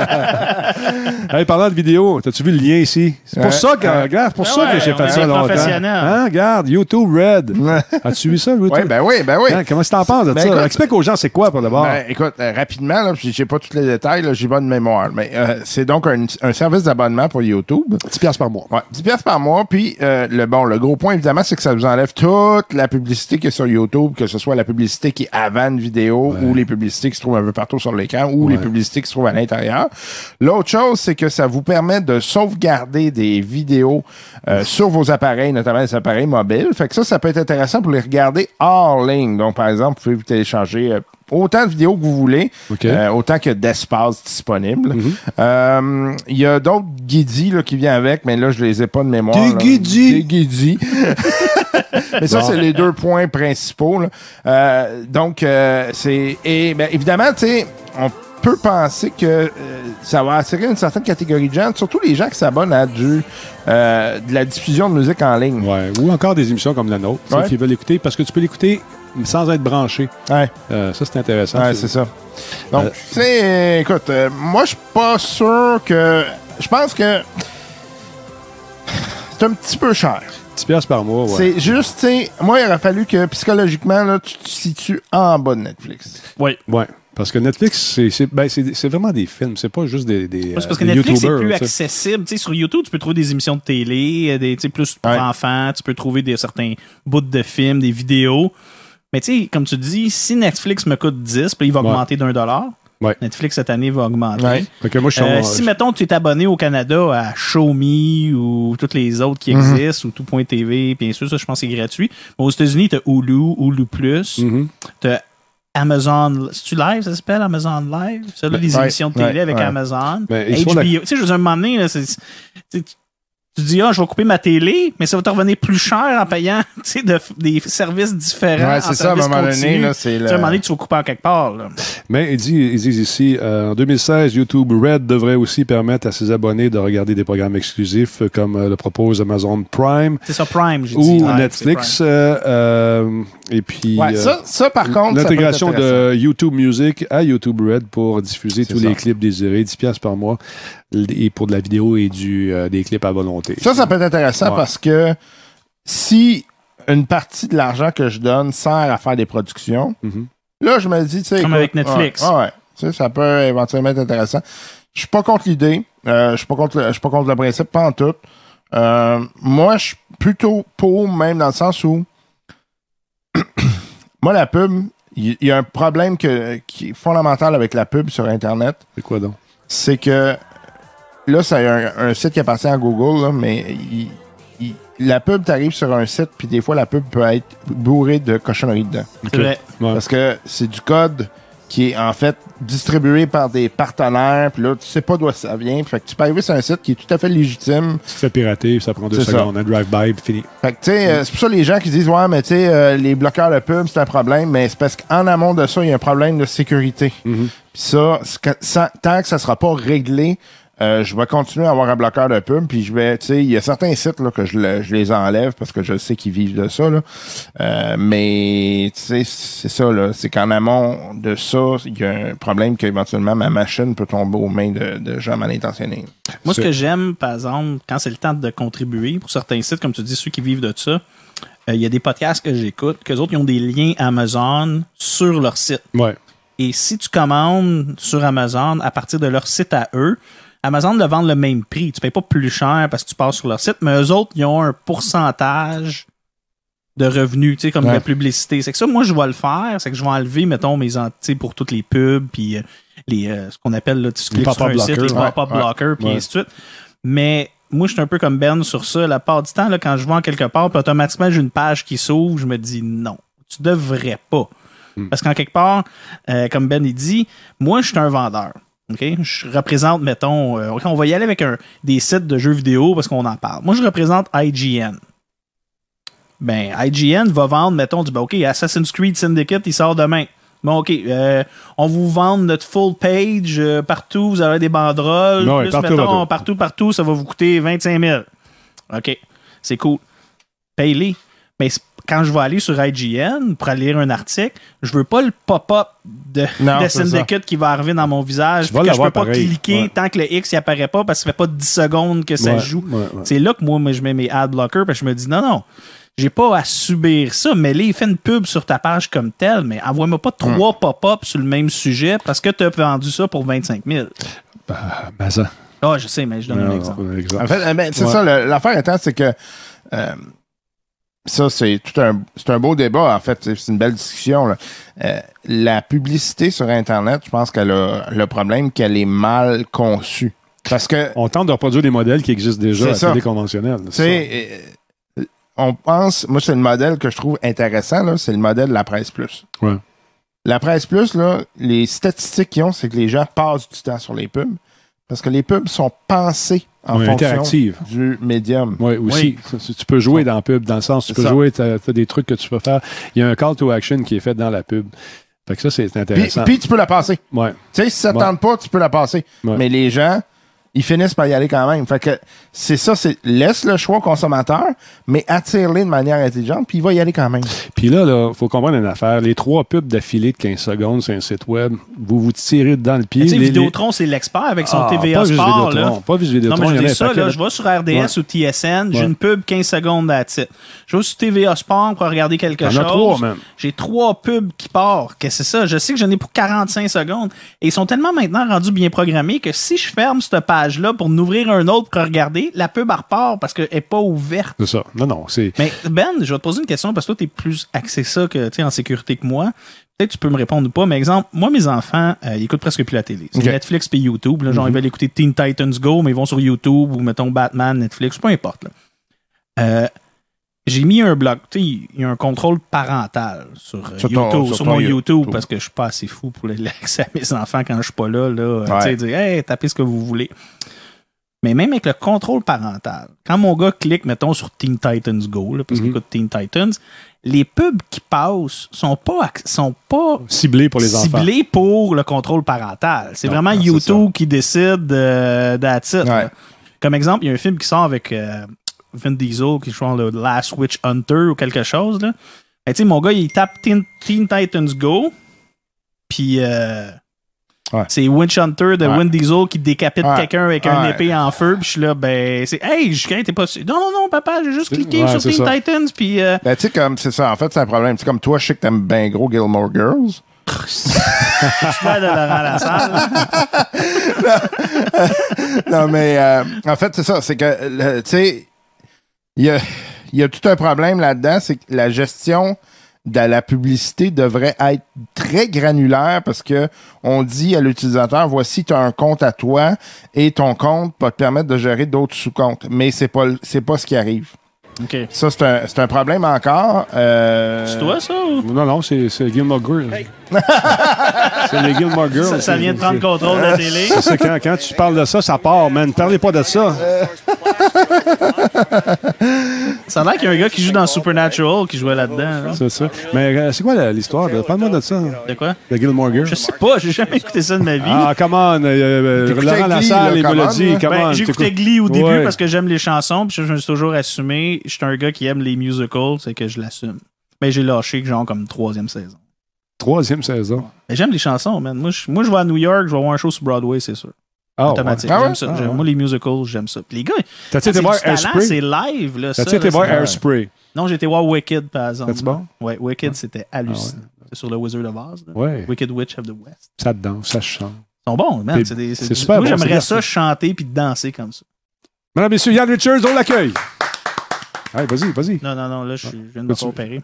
pas... Hey, parlant de vidéo, t'as-tu vu le lien ici? C'est pour Ouais. ça que, Ouais. regarde, c'est pour Ouais, ça que ouais, j'ai on fait est ça longtemps. professionnel. Hein, regarde, YouTube Red. As-tu vu ça, YouTube? Oui, ben oui, ben oui. Hein, comment tu t'en penses de Ben, ça? écoute- Explique aux gens c'est quoi pour le bord. Ben, écoute, euh, rapidement, là, puis j'ai pas tous les détails, là, j'ai pas de mémoire. Mais euh, c'est donc un, un service d'abonnement pour YouTube. dix piastres par mois. Ouais, dix piastres par mois. Puis euh, le bon, le gros point, évidemment, c'est que ça vous enlève toute la publicité qu'il y a sur YouTube, que ce soit la publicité qui est avant une vidéo Ouais. ou les publicités qui se trouvent un peu partout sur l'écran ou Ouais. les publicités qui se trouvent à l'intérieur. L'autre chose, c'est que ça vous permet de sauvegarder des vidéos euh, sur vos appareils, notamment les appareils mobiles. Fait que ça, ça peut être intéressant pour les regarder hors ligne. Donc, par exemple, vous pouvez vous télécharger euh, autant de vidéos que vous voulez, OK. euh, autant que d'espace disponible. Mhm. Euh, Il y a d'autres guidis là, qui viennent avec, mais là, je les ai pas de mémoire. Des là. guidis. Des guidis. Mais ça, Bon. c'est les deux points principaux. Là. Euh, donc, euh, c'est... Et ben, évidemment, tu sais, on peut penser que euh, ça va attirer une certaine catégorie de gens, surtout les gens qui s'abonnent à du, euh, de la diffusion de musique en ligne. Ouais. Ou encore des émissions comme la nôtre, tu sais, Ouais. qui veulent écouter, parce que tu peux l'écouter sans être branché. Ouais. Euh, ça, c'est intéressant. Ouais, c'est ça. Donc, Euh, tu sais, euh, écoute, euh, moi, je suis pas sûr que... Je pense que c'est un petit peu cher. dix piastres par mois, ouais. C'est juste, tu sais, moi, il aurait fallu que psychologiquement, là, tu te situes en bas de Netflix. Oui. Ouais. Parce que Netflix, c'est, c'est, ben, c'est, c'est vraiment des films. C'est pas juste des, des, C'est parce euh, que des Netflix est YouTubers, plus tu sais. accessible. Tu sais, sur YouTube, tu peux trouver des émissions de télé, euh, des, tu sais, plus pour Ouais. enfants, tu peux trouver des, certains bouts de films, des vidéos. Mais tu sais, comme tu dis, si Netflix me coûte dix, puis il va Ouais. augmenter d'un dollar, Ouais. Netflix cette année va augmenter. Ouais. Fait que moi, je suis Euh, en- si, mettons, tu es abonné au Canada à Show.me ou toutes les autres qui Mhm. existent, ou tout.tv, bien sûr, ça, je pense que c'est gratuit. Mais aux États-Unis, tu as Hulu, Hulu Plus, Mhm. tu as Amazon. C'est-tu Live, ça s'appelle Amazon Live? Ça, là, les Ouais, émissions de télé ouais, avec ouais. Amazon. Ben, ils font H B O. la- Tu sais, je veux dire, un moment donné, là, c'est- c'est- tu tu dis, ah, je vais couper ma télé, mais ça va te revenir plus cher en payant tu sais, de, des services différents. Ouais, en c'est ça, à un service moment continu. donné, là, c'est Tu le... sais, à un moment donné, tu vas couper en quelque part. Là. Mais ils disent, ils disent ici, euh, en deux mille seize, YouTube Red devrait aussi permettre à ses abonnés de regarder des programmes exclusifs euh, comme euh, le propose Amazon Prime C'est ça, Prime, j'ai ou dit. Ouais, Netflix. c'est euh, euh, et puis Ouais, euh, ça, ça, par contre, ça peut être l'intégration intéressant. de YouTube Music à YouTube Red pour diffuser C'est tous ça. les clips désirés, dix piastres par mois, et pour de la vidéo et du, euh, des clips à volonté. Ça, ça peut être intéressant Ouais. parce que si une partie de l'argent que je donne sert à faire des productions, Mhm. là, je me dis, tu sais... Comme écoute, avec Netflix. Ouais, ouais, tu sais, ça peut éventuellement être intéressant. Je suis pas contre l'idée. Euh, je suis pas contre le, je suis pas contre le principe, pas en tout. Euh, moi, je suis plutôt pour, même dans le sens où moi, la pub, il y, y a un problème que, qui est fondamental avec la pub sur Internet. C'est quoi donc? C'est que là, c'est un, un site qui appartient à Google, là, mais il, il, la pub t'arrive sur un site, puis des fois, la pub peut être bourrée de cochonneries dedans. C'est vrai. Ouais. Parce que c'est du code qui est en fait distribué par des partenaires, puis là, tu sais pas d'où ça vient. Fait que tu peux arriver sur un site qui est tout à fait légitime. Tu te fais pirater, ça prend deux C'est secondes. Un drive-by, puis fini. Fait que, tu sais, euh, c'est pour ça les gens qui disent, ouais, mais tu sais, euh, les bloqueurs de pub, c'est un problème, mais c'est parce qu'en amont de ça, il y a un problème de sécurité. Mm-hmm. Puis ça, c'est que- sans- tant que ça sera pas réglé, euh, je vais continuer à avoir un bloqueur de pub, puis je vais, tu sais, il y a certains sites là que je, le- je les enlève parce que je sais qu'ils vivent de ça là. Euh, mais tu sais, c'est ça là, c'est qu'en amont de ça, il y a un problème qu'éventuellement ma machine peut tomber aux mains de, de gens mal intentionnés. Moi, ce C'est- que j'aime, par exemple, quand c'est le temps de contribuer, pour certains sites, comme tu dis, ceux qui vivent de ça, il y a des podcasts que j'écoute, qu'eux autres, ils ont des liens Amazon sur leur site. Ouais. Et si tu commandes sur Amazon à partir de leur site à eux, Amazon le vend le même prix. Tu payes pas plus cher parce que tu passes sur leur site, mais eux autres, ils ont un pourcentage de revenus, tu sais, comme Ouais. la publicité. C'est que ça, moi, je vais le faire, c'est que je vais enlever, mettons, mes ent- tu sais, pour toutes les pubs, puis euh, les, euh, ce qu'on appelle, là, tu Les cliques sur un pop-up site, les blockers. pop-up Ouais. blockers, puis Ouais. ainsi de suite. Mais moi, je suis un peu comme Ben sur ça. La part du temps, là, quand je vais en quelque part, puis automatiquement, j'ai une page qui s'ouvre, je me dis non, tu devrais pas. Parce qu'en quelque part, euh, comme Ben il dit, moi, je suis un vendeur. OK? Je représente, mettons, euh, OK, on va y aller avec un, des sites de jeux vidéo parce qu'on en parle. Moi, je représente I G N. Ben, I G N va vendre, mettons, du ben, OK, Assassin's Creed Syndicate, il sort demain. Bon, OK, euh, on vous vend notre full page euh, partout, vous avez des banderoles. Ouais, plus, partout, mettons, partout. partout, partout, ça va vous coûter vingt-cinq mille. OK, c'est cool. Paye-les. Mais c'est- quand je vais aller sur I G N pour aller lire un article, je veux pas le pop-up de, Non, de c'est Syndicate qui va arriver dans mon visage. Tu vas puis que je peux l'avoir pas pareil. cliquer Ouais. tant que le X il apparaît pas parce que ça fait pas dix secondes que ça Ouais, joue. ouais, ouais. C'est là que moi, moi, je mets mes ad blockers parce que je me dis non, non, j'ai pas à subir ça. Mais là, il fait une pub sur ta page comme telle, mais envoie-moi pas trois pop-up sur le même sujet parce que tu as vendu ça pour vingt-cinq mille. Bah, ben ça. Ah, je sais, mais je donne un Non, exemple. un exemple. En fait, euh, ben, c'est Ouais. ça, le- l'affaire étant, c'est que euh, ça, c'est tout un, c'est un beau débat, en fait. C'est c'est une belle discussion. Là. Euh, la publicité sur Internet, je pense qu'elle a le problème qu'elle est mal conçue. Parce que, On tente de reproduire des modèles qui existent déjà C'est à la ça. télé conventionnelle. tu sais, euh, on pense, moi, c'est le modèle que je trouve intéressant, là, c'est le modèle de la Presse Plus. Ouais. La Presse Plus, là, les statistiques qu'ils ont, c'est que les gens passent du temps sur les pubs. Parce que les pubs sont pensées en Ouais, fonction interactives. du médium. Oui, aussi. Ça, Tu peux jouer dans la pub, dans le sens, tu C'est peux ça. jouer, tu as des trucs que tu peux faire. Il y a un call to action qui est fait dans la pub. Fait que ça, c'est Puis, intéressant. puis tu peux la passer. ouais. Tu sais, si ça ne Ouais. tente pas, tu peux la passer. Ouais. Mais les gens, ils finissent par y aller quand même. Fait que c'est ça, c'est laisse le choix au consommateur, mais attire-les de manière intelligente, puis il va y aller quand même. Puis là, il faut comprendre une affaire. Les trois pubs d'affilée de quinze secondes sur un site web, vous vous tirez dans le pied. Tu sais, Les- Vidéotron, c'est l'expert avec son Ah, T V A pas juste Sport. Vidéotron, Là. Pas juste Vidéotron. Non, mais il y je en a dis un ça, paquet là, de- je vais sur R D S Ouais. ou T S N, j'ai Ouais. une pub quinze secondes that's it. Je vais sur T V A Sport pour regarder quelque T'en as chose. trois, même. J'ai trois pubs qui partent. Qu'est-ce que c'est ça? Je sais que j'en ai pour quarante-cinq secondes. Et ils sont tellement maintenant rendus bien programmés que si je ferme cette page-là pour en ouvrir un autre pour regarder, la pub elle repart parce qu'elle n'est pas ouverte. C'est ça. Non, non, c'est... Mais Ben, je vais te poser une question parce que toi, tu es plus axé ça que tu sais en sécurité que moi. Peut-être que tu peux me répondre ou pas, mais exemple, moi, mes enfants, euh, ils écoutent presque plus la télé. C'est Ok. Netflix puis YouTube. Là, genre, ils veulent écouter Teen Titans Go, mais ils vont sur YouTube ou, mettons, Batman, Netflix, peu importe. Là. Euh, j'ai mis un bloc. Tu sais, il y a un contrôle parental sur, euh, Sur ton- YouTube, sur sur ton mon YouTube. YouTube, parce que je suis pas assez fou pour l'accès à mes enfants quand je suis pas là. là euh, Ouais. Tu sais, dire, hey, tapez ce que vous voulez. Mais même avec le contrôle parental, quand mon gars clique, mettons, sur Teen Titans Go, là, parce qu'il Mhm. écoute Teen Titans, les pubs qui passent sont pas, ac- sont pas ciblé pour les enfants. ciblés pour le contrôle parental. C'est Non, vraiment non, c'est YouTube qui décide euh, that's it, Ouais. là. Comme exemple, il y a un film qui sort avec euh, Vin Diesel, qui joue le Last Witch Hunter ou quelque chose. Là. Ben, tu sais, mon gars, il tape Teen, Teen Titans Go, puis euh, Ouais. c'est Witch Hunter de Ouais. Vin Diesel qui décapite Ouais. quelqu'un avec un Ouais. épée en feu, puis je suis là, ben, c'est hey, je t'es pas sûr. Non, non, non, papa, j'ai juste cliqué Ouais, sur c'est Teen ça. Titans, puis. euh, Ben, tu sais, comme, c'est ça. En fait, c'est un problème. C'est comme toi, je sais que t'aimes bien gros Gilmore Girls. Tu dois de Laurent Lassalle. Non, mais euh, en fait, c'est ça. C'est que, tu sais, il y a, y a tout un problème là-dedans. C'est que la gestion de la publicité devrait être très granulaire parce que on dit à l'utilisateur, voici, tu as un compte à toi et ton compte va te permettre de gérer d'autres sous-comptes. Mais c'est pas, c'est pas ce qui arrive. OK. Ça, c'est un, c'est un problème encore. Euh... C'est toi, ça? Ou? Non, non, c'est, c'est Gilmore Girls. C'est les Gilmore Girls. Ça, ça vient de prendre contrôle de la télé. C'est ça, quand, quand tu parles de ça, ça part, man. Parlez pas de ça. Ça a l'air qu'il y a un gars qui joue dans Supernatural qui jouait là-dedans. Là. C'est ça. Mais euh, c'est quoi la- l'histoire? de- Parle-moi de ça. De quoi? De Gilmore Girls. Je sais pas, j'ai jamais écouté ça de ma vie. Ah, come on. Euh, euh, T'écoutais Laurent Glee, Lassalle, là, il me come l'a on, dit. là. Come Ben, on, j'écoutais t'écoutes- Glee au début Ouais. parce que j'aime les chansons, puis je me suis toujours assumé. Je suis un gars qui aime les musicals, c'est que je l'assume. Mais j'ai lâché genre comme troisième saison. Troisième saison. Mais j'aime les chansons, man. Moi, je, moi, je vais à New York, je vais voir un show sur Broadway, c'est sûr. Ah, Automatique. ouais. Ah J'aime ouais? ça. Ah J'aime- ouais. Moi, les musicals, j'aime ça. Puis les gars, T'as-tu été c'est voir du talent, Hairspray? c'est live, là. ça, T'as-tu été là, voir c'est- Hairspray? Non, j'ai été voir Wicked, par exemple. C'était-tu bon? Ouais, Wicked, c'était hallucinant. C'est sur le Wizard of Oz. là. Ouais. Wicked Witch of the West. Ça te danse, ça se chante. Ils sont bons, man. C'est- C'est des- c'est c'est du- super Moi, bon, j'aimerais c'est ça bien. chanter puis danser comme ça. Mesdames, messieurs, Yann Richards, on l'accueille. Allez, vas-y, vas-y. Non, non, non, là, je, suis- je viens de me Peux-tu- faire opérer.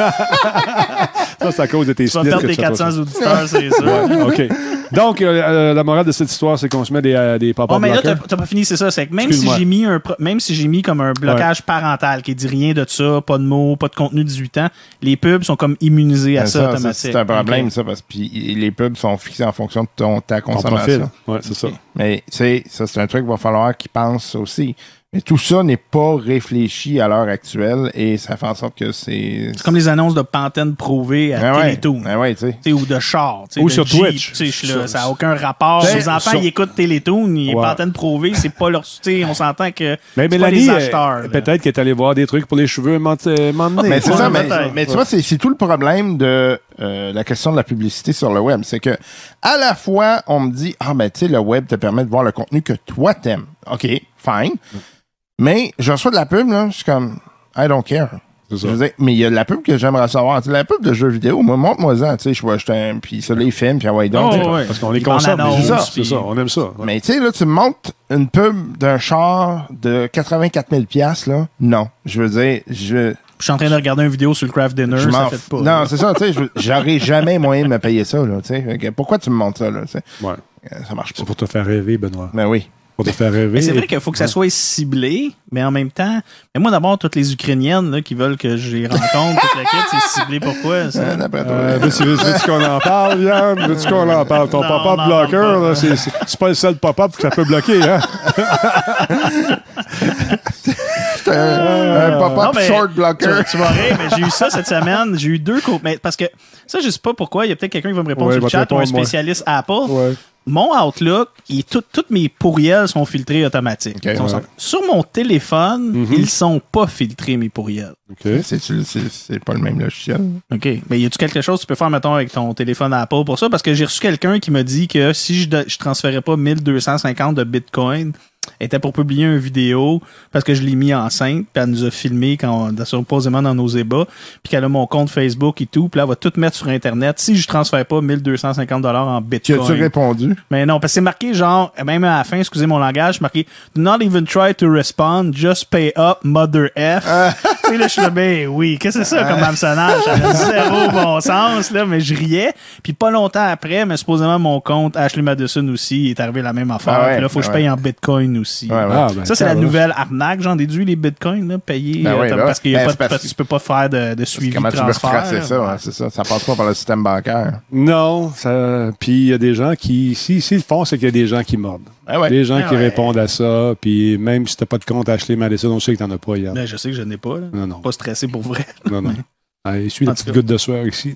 Ça, c'est à cause de tes Tu vas splits perdre que tes tu fais pas quatre cents ça. auditeurs, c'est ça. Ouais, OK. Donc, euh, euh, la morale de cette histoire, c'est qu'on se met des, euh, des pop-up Oh, mais là, t'as blockers. t'as pas fini, c'est ça. C'est que même si Excuse-moi. j'ai mis un pro- même si j'ai mis comme un blocage parental qui dit rien de ça, pas de mots, pas de contenu dix-huit ans, les pubs sont comme immunisés à Ben, ça, ça, ça, automatique. c'est un problème, Ok. ça, parce que puis les pubs sont fixés en fonction de ton, ta Ton consommation. profil. Ouais, c'est ça. Mais, tu sais, ça, c'est un truc qu'il va falloir qu'ils pensent aussi. Mais tout ça n'est pas réfléchi à l'heure actuelle et ça fait en sorte que c'est... C'est comme les annonces de Pantene Prouvé à Ben ouais, Télétoon. ben ouais, tu sais. Tu sais, ou de char. tu sais, Ou de sur Jeep, Twitch. tu sais, je suis là, Sur- ça n'a aucun rapport. Ben, Les enfants, sur- ils écoutent Télétoon, ils Ouais. Pantene Prouvé, c'est pas leur. Tu sais, on s'entend que. Mais c'est pas Mélanie, des euh, acheteurs. là. peut-être qu'elle est allée voir des trucs pour les cheveux m'emmener. Mais c'est Ouais, ça, mais, peut-être. mais tu vois, c'est, c'est tout le problème de euh, la question de la publicité sur le web. C'est que à la fois, on me dit, ah ben tu sais, le web te permet de voir le contenu que toi t'aimes. OK, fine. Mais je reçois de la pub, là, je suis comme, I don't care. C'est ça. Je veux dire, mais il y a de la pub que j'aimerais savoir. Tu sais, la pub de jeux vidéo, moi, montre-moi-en, tu sais, je vais acheter un, puis ça, là, ils filment, puis ah ouais, donc. Oh, tu sais. ouais. Parce qu'on les Ils vendent consomme. l'annonce, C'est ça, puis- c'est ça. On aime ça. Ouais. Mais tu sais, là, tu me montres une pub d'un char de quatre-vingt-quatre mille piastres, là. Non. Je veux dire, je, Je suis en train de regarder une vidéo sur le craft dinner, je ça m'en fait f- pas. Non, c'est ça, tu sais, je veux- j'aurais jamais moyen de me payer ça, là, tu sais. Fait que pourquoi tu me montres ça, là, tu sais? Ouais. Euh, Ça marche pas. C'est pour te faire rêver, Benoît. Ben oui. Pour te faire rêver. Mais c'est vrai qu'il faut que ça soit ciblé, mais en même temps, mais moi d'abord, toutes les Ukrainiennes là, qui veulent que je les rencontre, toute la quête, c'est ciblé pourquoi? Ça? Euh, D'après toi. Euh, veux-tu, veux- veux-tu qu'on en parle, Yann? Veux-tu qu'on en parle? Ton Non, pop-up on en blocker, parle pas. là, c'est, c'est, c'est pas le seul pop-up que ça peut bloquer, hein? C'est un, un pop-up Non, mais short blocker. Tu, tu vas rire, mais j'ai eu ça cette semaine. J'ai eu deux co- mais parce que ça, je sais pas pourquoi. Il y a peut-être quelqu'un qui va me répondre Ouais, sur va le te chat ou un répondre, moi. spécialiste Apple. Ouais. Mon Outlook, il, tout, tous mes pourriels sont filtrés automatiques. Ok, On ouais. s'en- Sur mon téléphone, Mhm. ils sont pas filtrés, mes pourriels. OK. C'est, c'est, c'est, c'est pas le même logiciel. OK. Mais y a-tu quelque chose que tu peux faire, mettons, avec ton téléphone Apple pour ça? Parce que j'ai reçu quelqu'un qui m'a dit que si je, de- je transférais pas mille deux cent cinquante de Bitcoin, elle était pour publier une vidéo parce que je l'ai mis enceinte, puis elle nous a filmé quand on, supposément dans nos ébats, puis qu'elle a mon compte Facebook et tout, puis là, elle va tout mettre sur Internet si je transfère pas mille deux cent cinquante dollars en Qui Bitcoin. as-tu répondu? Mais non, parce que c'est marqué genre, même à la fin, excusez mon langage, c'est marqué Do not even try to respond, just pay up, mother F. Et là, je suis là, ben oui, qu'est-ce que c'est ça comme hameçonnage? Ça a zéro bon sens, là, mais je riais. Puis pas longtemps après, mais supposément mon compte Ashley Madison aussi est arrivé la même affaire. Ah ouais, Puis là, faut que ah je paye ouais. en Bitcoin aussi. Ouais, ouais. Ah, ben, Ça, c'est la ça, nouvelle arnaque. J'en déduis les bitcoins, là, payés Ben euh, oui, t'as- ben parce qu'il y a ouais. pas Ben, de, c'est parce parce que tu peux pas faire de, de suivi Comment de tu veux transfert. retracer ça? Ouais. hein, c'est ça. Ça passe pas par le système bancaire. Non, ça, puis il y a des gens qui, si, s'ils le font, c'est qu'il y a des gens qui mordent. Ah ouais. Des gens Ah qui ouais. répondent à ça, puis même si t'as pas de compte Ashley Madison, on sait que t'en as pas, Yann. Ben, je sais que je n'ai pas. Là. Non, non. Pas stressé pour vrai. Non, non. Ah, il suit En la tout petite cas. goutte de sueur ici.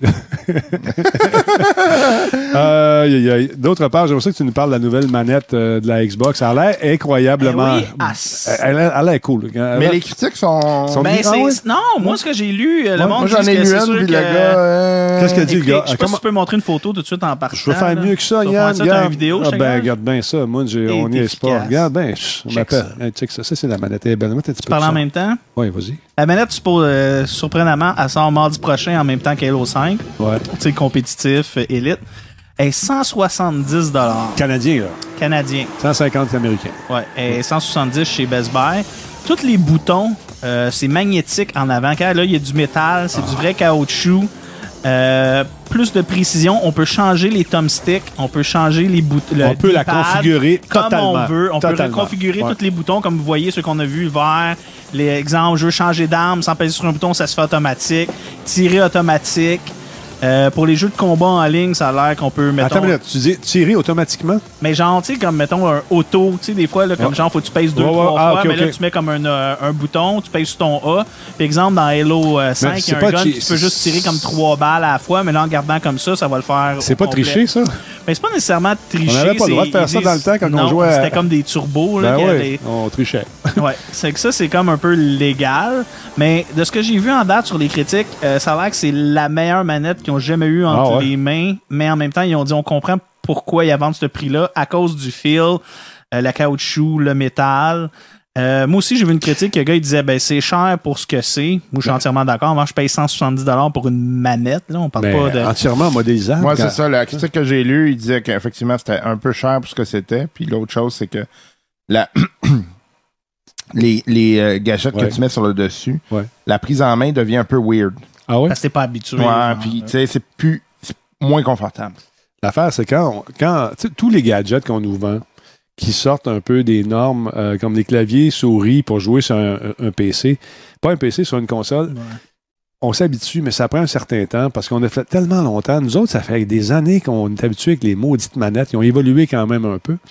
euh, y a- y a- D'autre part, j'aimerais ça que tu nous parles de la nouvelle manette euh, de la Xbox. Ça a l'air incroyablement. Eh oui, ah, c'est- elle, elle, elle a l'air cool. Elle Mais a- les critiques sont... Sont- Ben, Ah c'est. ouais? Non, moi, ce que j'ai lu, euh, le Moi, monde moi, j'en dit ai que lu c'est une, sûr puis que... le gars... euh, Qu'est-ce qu'il a dit, le Écoute, gars? je sais pas Comment- si tu peux montrer une photo tout de suite en partant. Je veux faire là. mieux que ça, Tu vas Yann. faire ça, t'as Regarde. une vidéo, ah, je te ben, regarde. regarde bien ça. Moi, j'ai- Et on n'y est pas. efficace. Regarde bien. chut, On Check m'appelle. ça. Hey, check ça. Ça, c'est la manette. Elle est belle. Moi, t'as un petit Tu peu de parles en son. même temps? Oui, vas-y. La manette, suppose, euh, surprenamment, elle sort mardi prochain en même temps qu'Halo cinq. Ouais. Tu sais, compétitif, euh, élite. Elle est cent soixante-dix dollars Canadien, là. canadiens. cent cinquante américains. Ouais, elle est cent soixante-dix chez Best Buy. Tous les boutons, euh, c'est magnétique en avant. Quand là, il y a du métal, c'est du vrai caoutchouc. Euh, plus de précision, on peut changer les thumbsticks, on peut changer les boutons. On peut la configurer comme totalement. on veut. On Totalement. peut reconfigurer Ouais. tous les boutons, comme vous voyez, ceux qu'on a vus, vert. Les exemples, je veux changer d'arme sans peser sur un bouton, ça se fait automatique. Tirer automatique. Euh, pour les jeux de combat en ligne, ça a l'air qu'on peut, mettons... Attends une minute, tu dis tirer automatiquement? Mais genre, tu sais, comme, mettons, un auto, tu sais, des fois, là, comme Ouais. genre, faut que tu pèses deux, Ouais, ouais. trois Ah, fois, ok, mais là, ok. tu mets comme un, euh, un bouton, tu pèses sur ton A. Par exemple, dans Halo euh, cinq, il y c'est a un pas gun, chi- tu peux juste tirer comme trois balles à la fois, mais là, en gardant comme ça, ça va le faire C'est au pas complet. tricher, ça? Mais c'est pas nécessairement tricher. On n'avait pas le droit de c'est- faire ça ils dans le disent- temps quand on non, jouait à- c'était comme des turbos, là. Ben qui oui, avaient- on trichait. Ouais, c'est que ça, c'est comme un peu légal. Mais de ce que j'ai vu en date sur les critiques, euh, ça a l'air que c'est la meilleure manette qu'ils ont jamais eue entre Ah ouais. les mains. Mais en même temps, ils ont dit on comprend pourquoi ils vendent ce prix-là à cause du feel, euh, la caoutchouc, le métal. Euh, moi aussi, j'ai vu une critique. Le gars, il disait ben c'est cher pour ce que c'est. Moi, je suis entièrement d'accord. Moi, je paye cent soixante-dix dollars pour une manette. Là. On parle Mais pas de. entièrement modélisable. Moi, quand- c'est ça. La critique que j'ai lue, il disait qu'effectivement, c'était un peu cher pour ce que c'était. Puis l'autre chose, c'est que la... les, les euh, gâchettes Ouais. que tu mets sur le dessus, Ouais. la prise en main devient un peu weird. Ah ouais? Parce que t'es pas habitué. Ouais, genre, puis euh, tu sais, c'est plus... c'est moins confortable. L'affaire, c'est quand, on- quand tu sais, tous les gadgets qu'on nous vend, qui sortent un peu des normes, euh, comme les claviers souris pour jouer sur un, un P C, pas un P C, sur une console, ouais. on s'habitue, mais ça prend un certain temps parce qu'on a fait tellement longtemps. Nous autres, ça fait des années qu'on est habitué avec les maudites manettes. Ils ont évolué quand même un peu,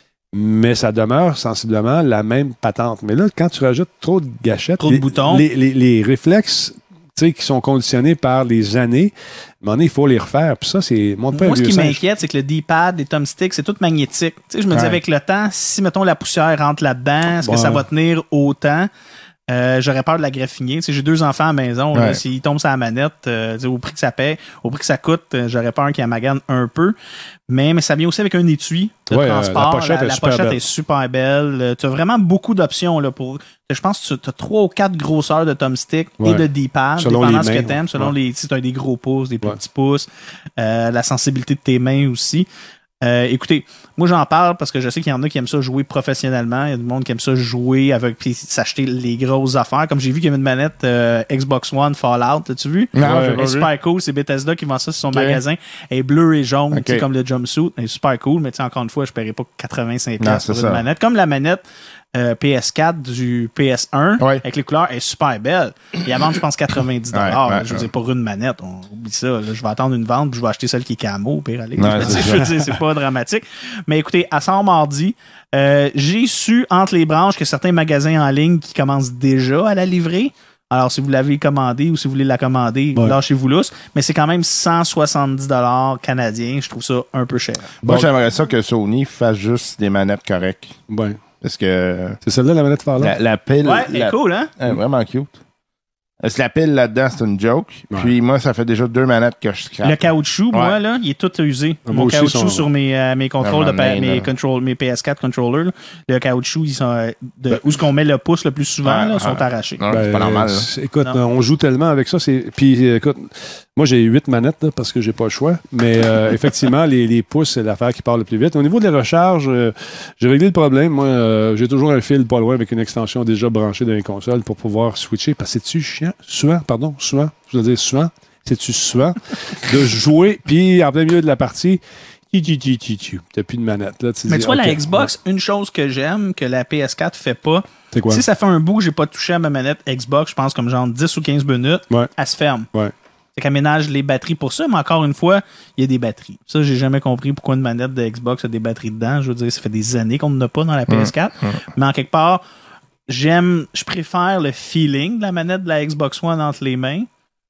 mais ça demeure sensiblement la même patente. Mais là, quand tu rajoutes trop de gâchettes, Trop de les, boutons. les, les- les réflexes tu sais, qui sont conditionnés par les années, à un moment donné, il faut les refaire. Puis ça, c'est... Monte pas Moi, un ce vieux qui singe. m'inquiète, c'est que le D-pad, les thumbsticks, c'est tout magnétique. Tu sais, je me dis, Ouais. avec le temps, si, mettons, la poussière rentre là-dedans, est-ce Ouais. que ça va tenir autant? Euh, j'aurais peur de la graffiner. Tu sais, j'ai deux enfants à la maison. là, Ouais. S'ils tombent sur la manette, euh, tu sais, au prix que ça paie, au prix que ça coûte, euh, j'aurais peur qu'il y magane un peu. Mais, mais ça vient aussi avec un étui de Ouais, euh, transport. la pochette est la super pochette belle. est super belle. Tu as vraiment beaucoup d'options là, pour. Je pense que tu as trois ou quatre grosseurs de thumbstick et Ouais. de D-pad, Selon dépendant les de ce que mains, tu aimes, selon ouais. les. Si tu as des gros pouces, des plus Ouais. petits pouces, euh, la sensibilité de tes mains aussi. Euh, écoutez, moi j'en parle parce que je sais qu'il y en a qui aiment ça jouer professionnellement. Il y a du monde qui aime ça jouer avec puis s'acheter les grosses affaires. Comme j'ai vu qu'il y avait une manette euh, Xbox One Fallout, l'as-tu vu? Non, Elle j'ai est pas vu. super cool. C'est Bethesda qui vend ça sur son Ok. magasin. Elle est bleue et jaune, Ok. tu sais, comme le jumpsuit. Elle est super cool, mais tu sais, encore une fois, je paierais pas quatre-vingt-cinq Non, dollars c'est pour ça. une manette. Comme la manette euh, P S quatre du P S un, Ouais. avec les couleurs, elle est super belle. Et avant, je pense quatre-vingt-dix dollars. Ouais, ouais, je veux ouais. dire, pour une manette, on oublie ça. là. Je vais attendre une vente, puis je vais acheter celle qui est camo, au pire aller. Ouais, je, veux c'est dire, ça. je veux dire, c'est pas dramatique. Mais écoutez, à sort mardi, euh, j'ai su entre les branches que certains magasins en ligne qui commencent déjà à la livrer. Alors, si vous l'avez commandé ou si vous voulez la commander, Ouais. lâchez-vous lousse. Mais c'est quand même cent soixante-dix dollars canadiens. Je trouve ça un peu cher. Moi, Bon. j'aimerais ça que Sony fasse juste des manettes correctes. Ouais. Parce que C'est celle-là, la manette Fallout? la, la pile... Ouais, elle la- est cool, hein? elle est vraiment cute. Parce que la pile là-dedans, c'est une joke. Ouais. Puis moi, ça fait déjà deux manettes que je scrape. Le caoutchouc, Ouais. moi, là, il est tout usé. Moi Mon aussi, caoutchouc son- sur mes, euh, mes contrôles, de Ah, pa- mais mes, là. control, mes P S quatre controllers, là, le caoutchouc, ils sont, euh, de, où est-ce qu'on met le pouce le plus souvent, Ouais, là, sont ouais. arrachés. Non, Ben, c'est pas normal. là. c'est- Écoute, Non. on joue tellement avec ça. C'est... Puis, euh, écoute, moi, j'ai huit manettes là, parce que j'ai pas le choix. Mais euh, effectivement, les, les pouces, c'est l'affaire qui part le plus vite. Au niveau de la recharge, euh, j'ai réglé le problème. Moi, euh, j'ai toujours un fil pas loin avec une extension déjà branchée dans les consoles pour pouvoir switcher. Parce que c'est-tu chiant? Souvent, pardon, souvent. Je veux dire souvent. C'est-tu souvent de jouer, puis en plein milieu de la partie, tu tu tu tu tu t'as plus de manette. Là, Mais dis, tu vois, la OK, Xbox, une chose que j'aime, que la P S quatre fait pas, c'est quoi? si ça fait un bout que j'ai pas touché à ma manette Xbox, je pense comme genre dix ou quinze minutes, Ouais. elle se ferme. Ouais. C'est qu'elle ménage les batteries pour ça, mais encore une fois, il y a des batteries. Ça, j'ai jamais compris pourquoi une manette de Xbox a des batteries dedans. Je veux dire, ça fait des années qu'on n'en a pas dans la P S quatre. Mais en quelque part, j'aime, je préfère le feeling de la manette de la Xbox One entre les mains.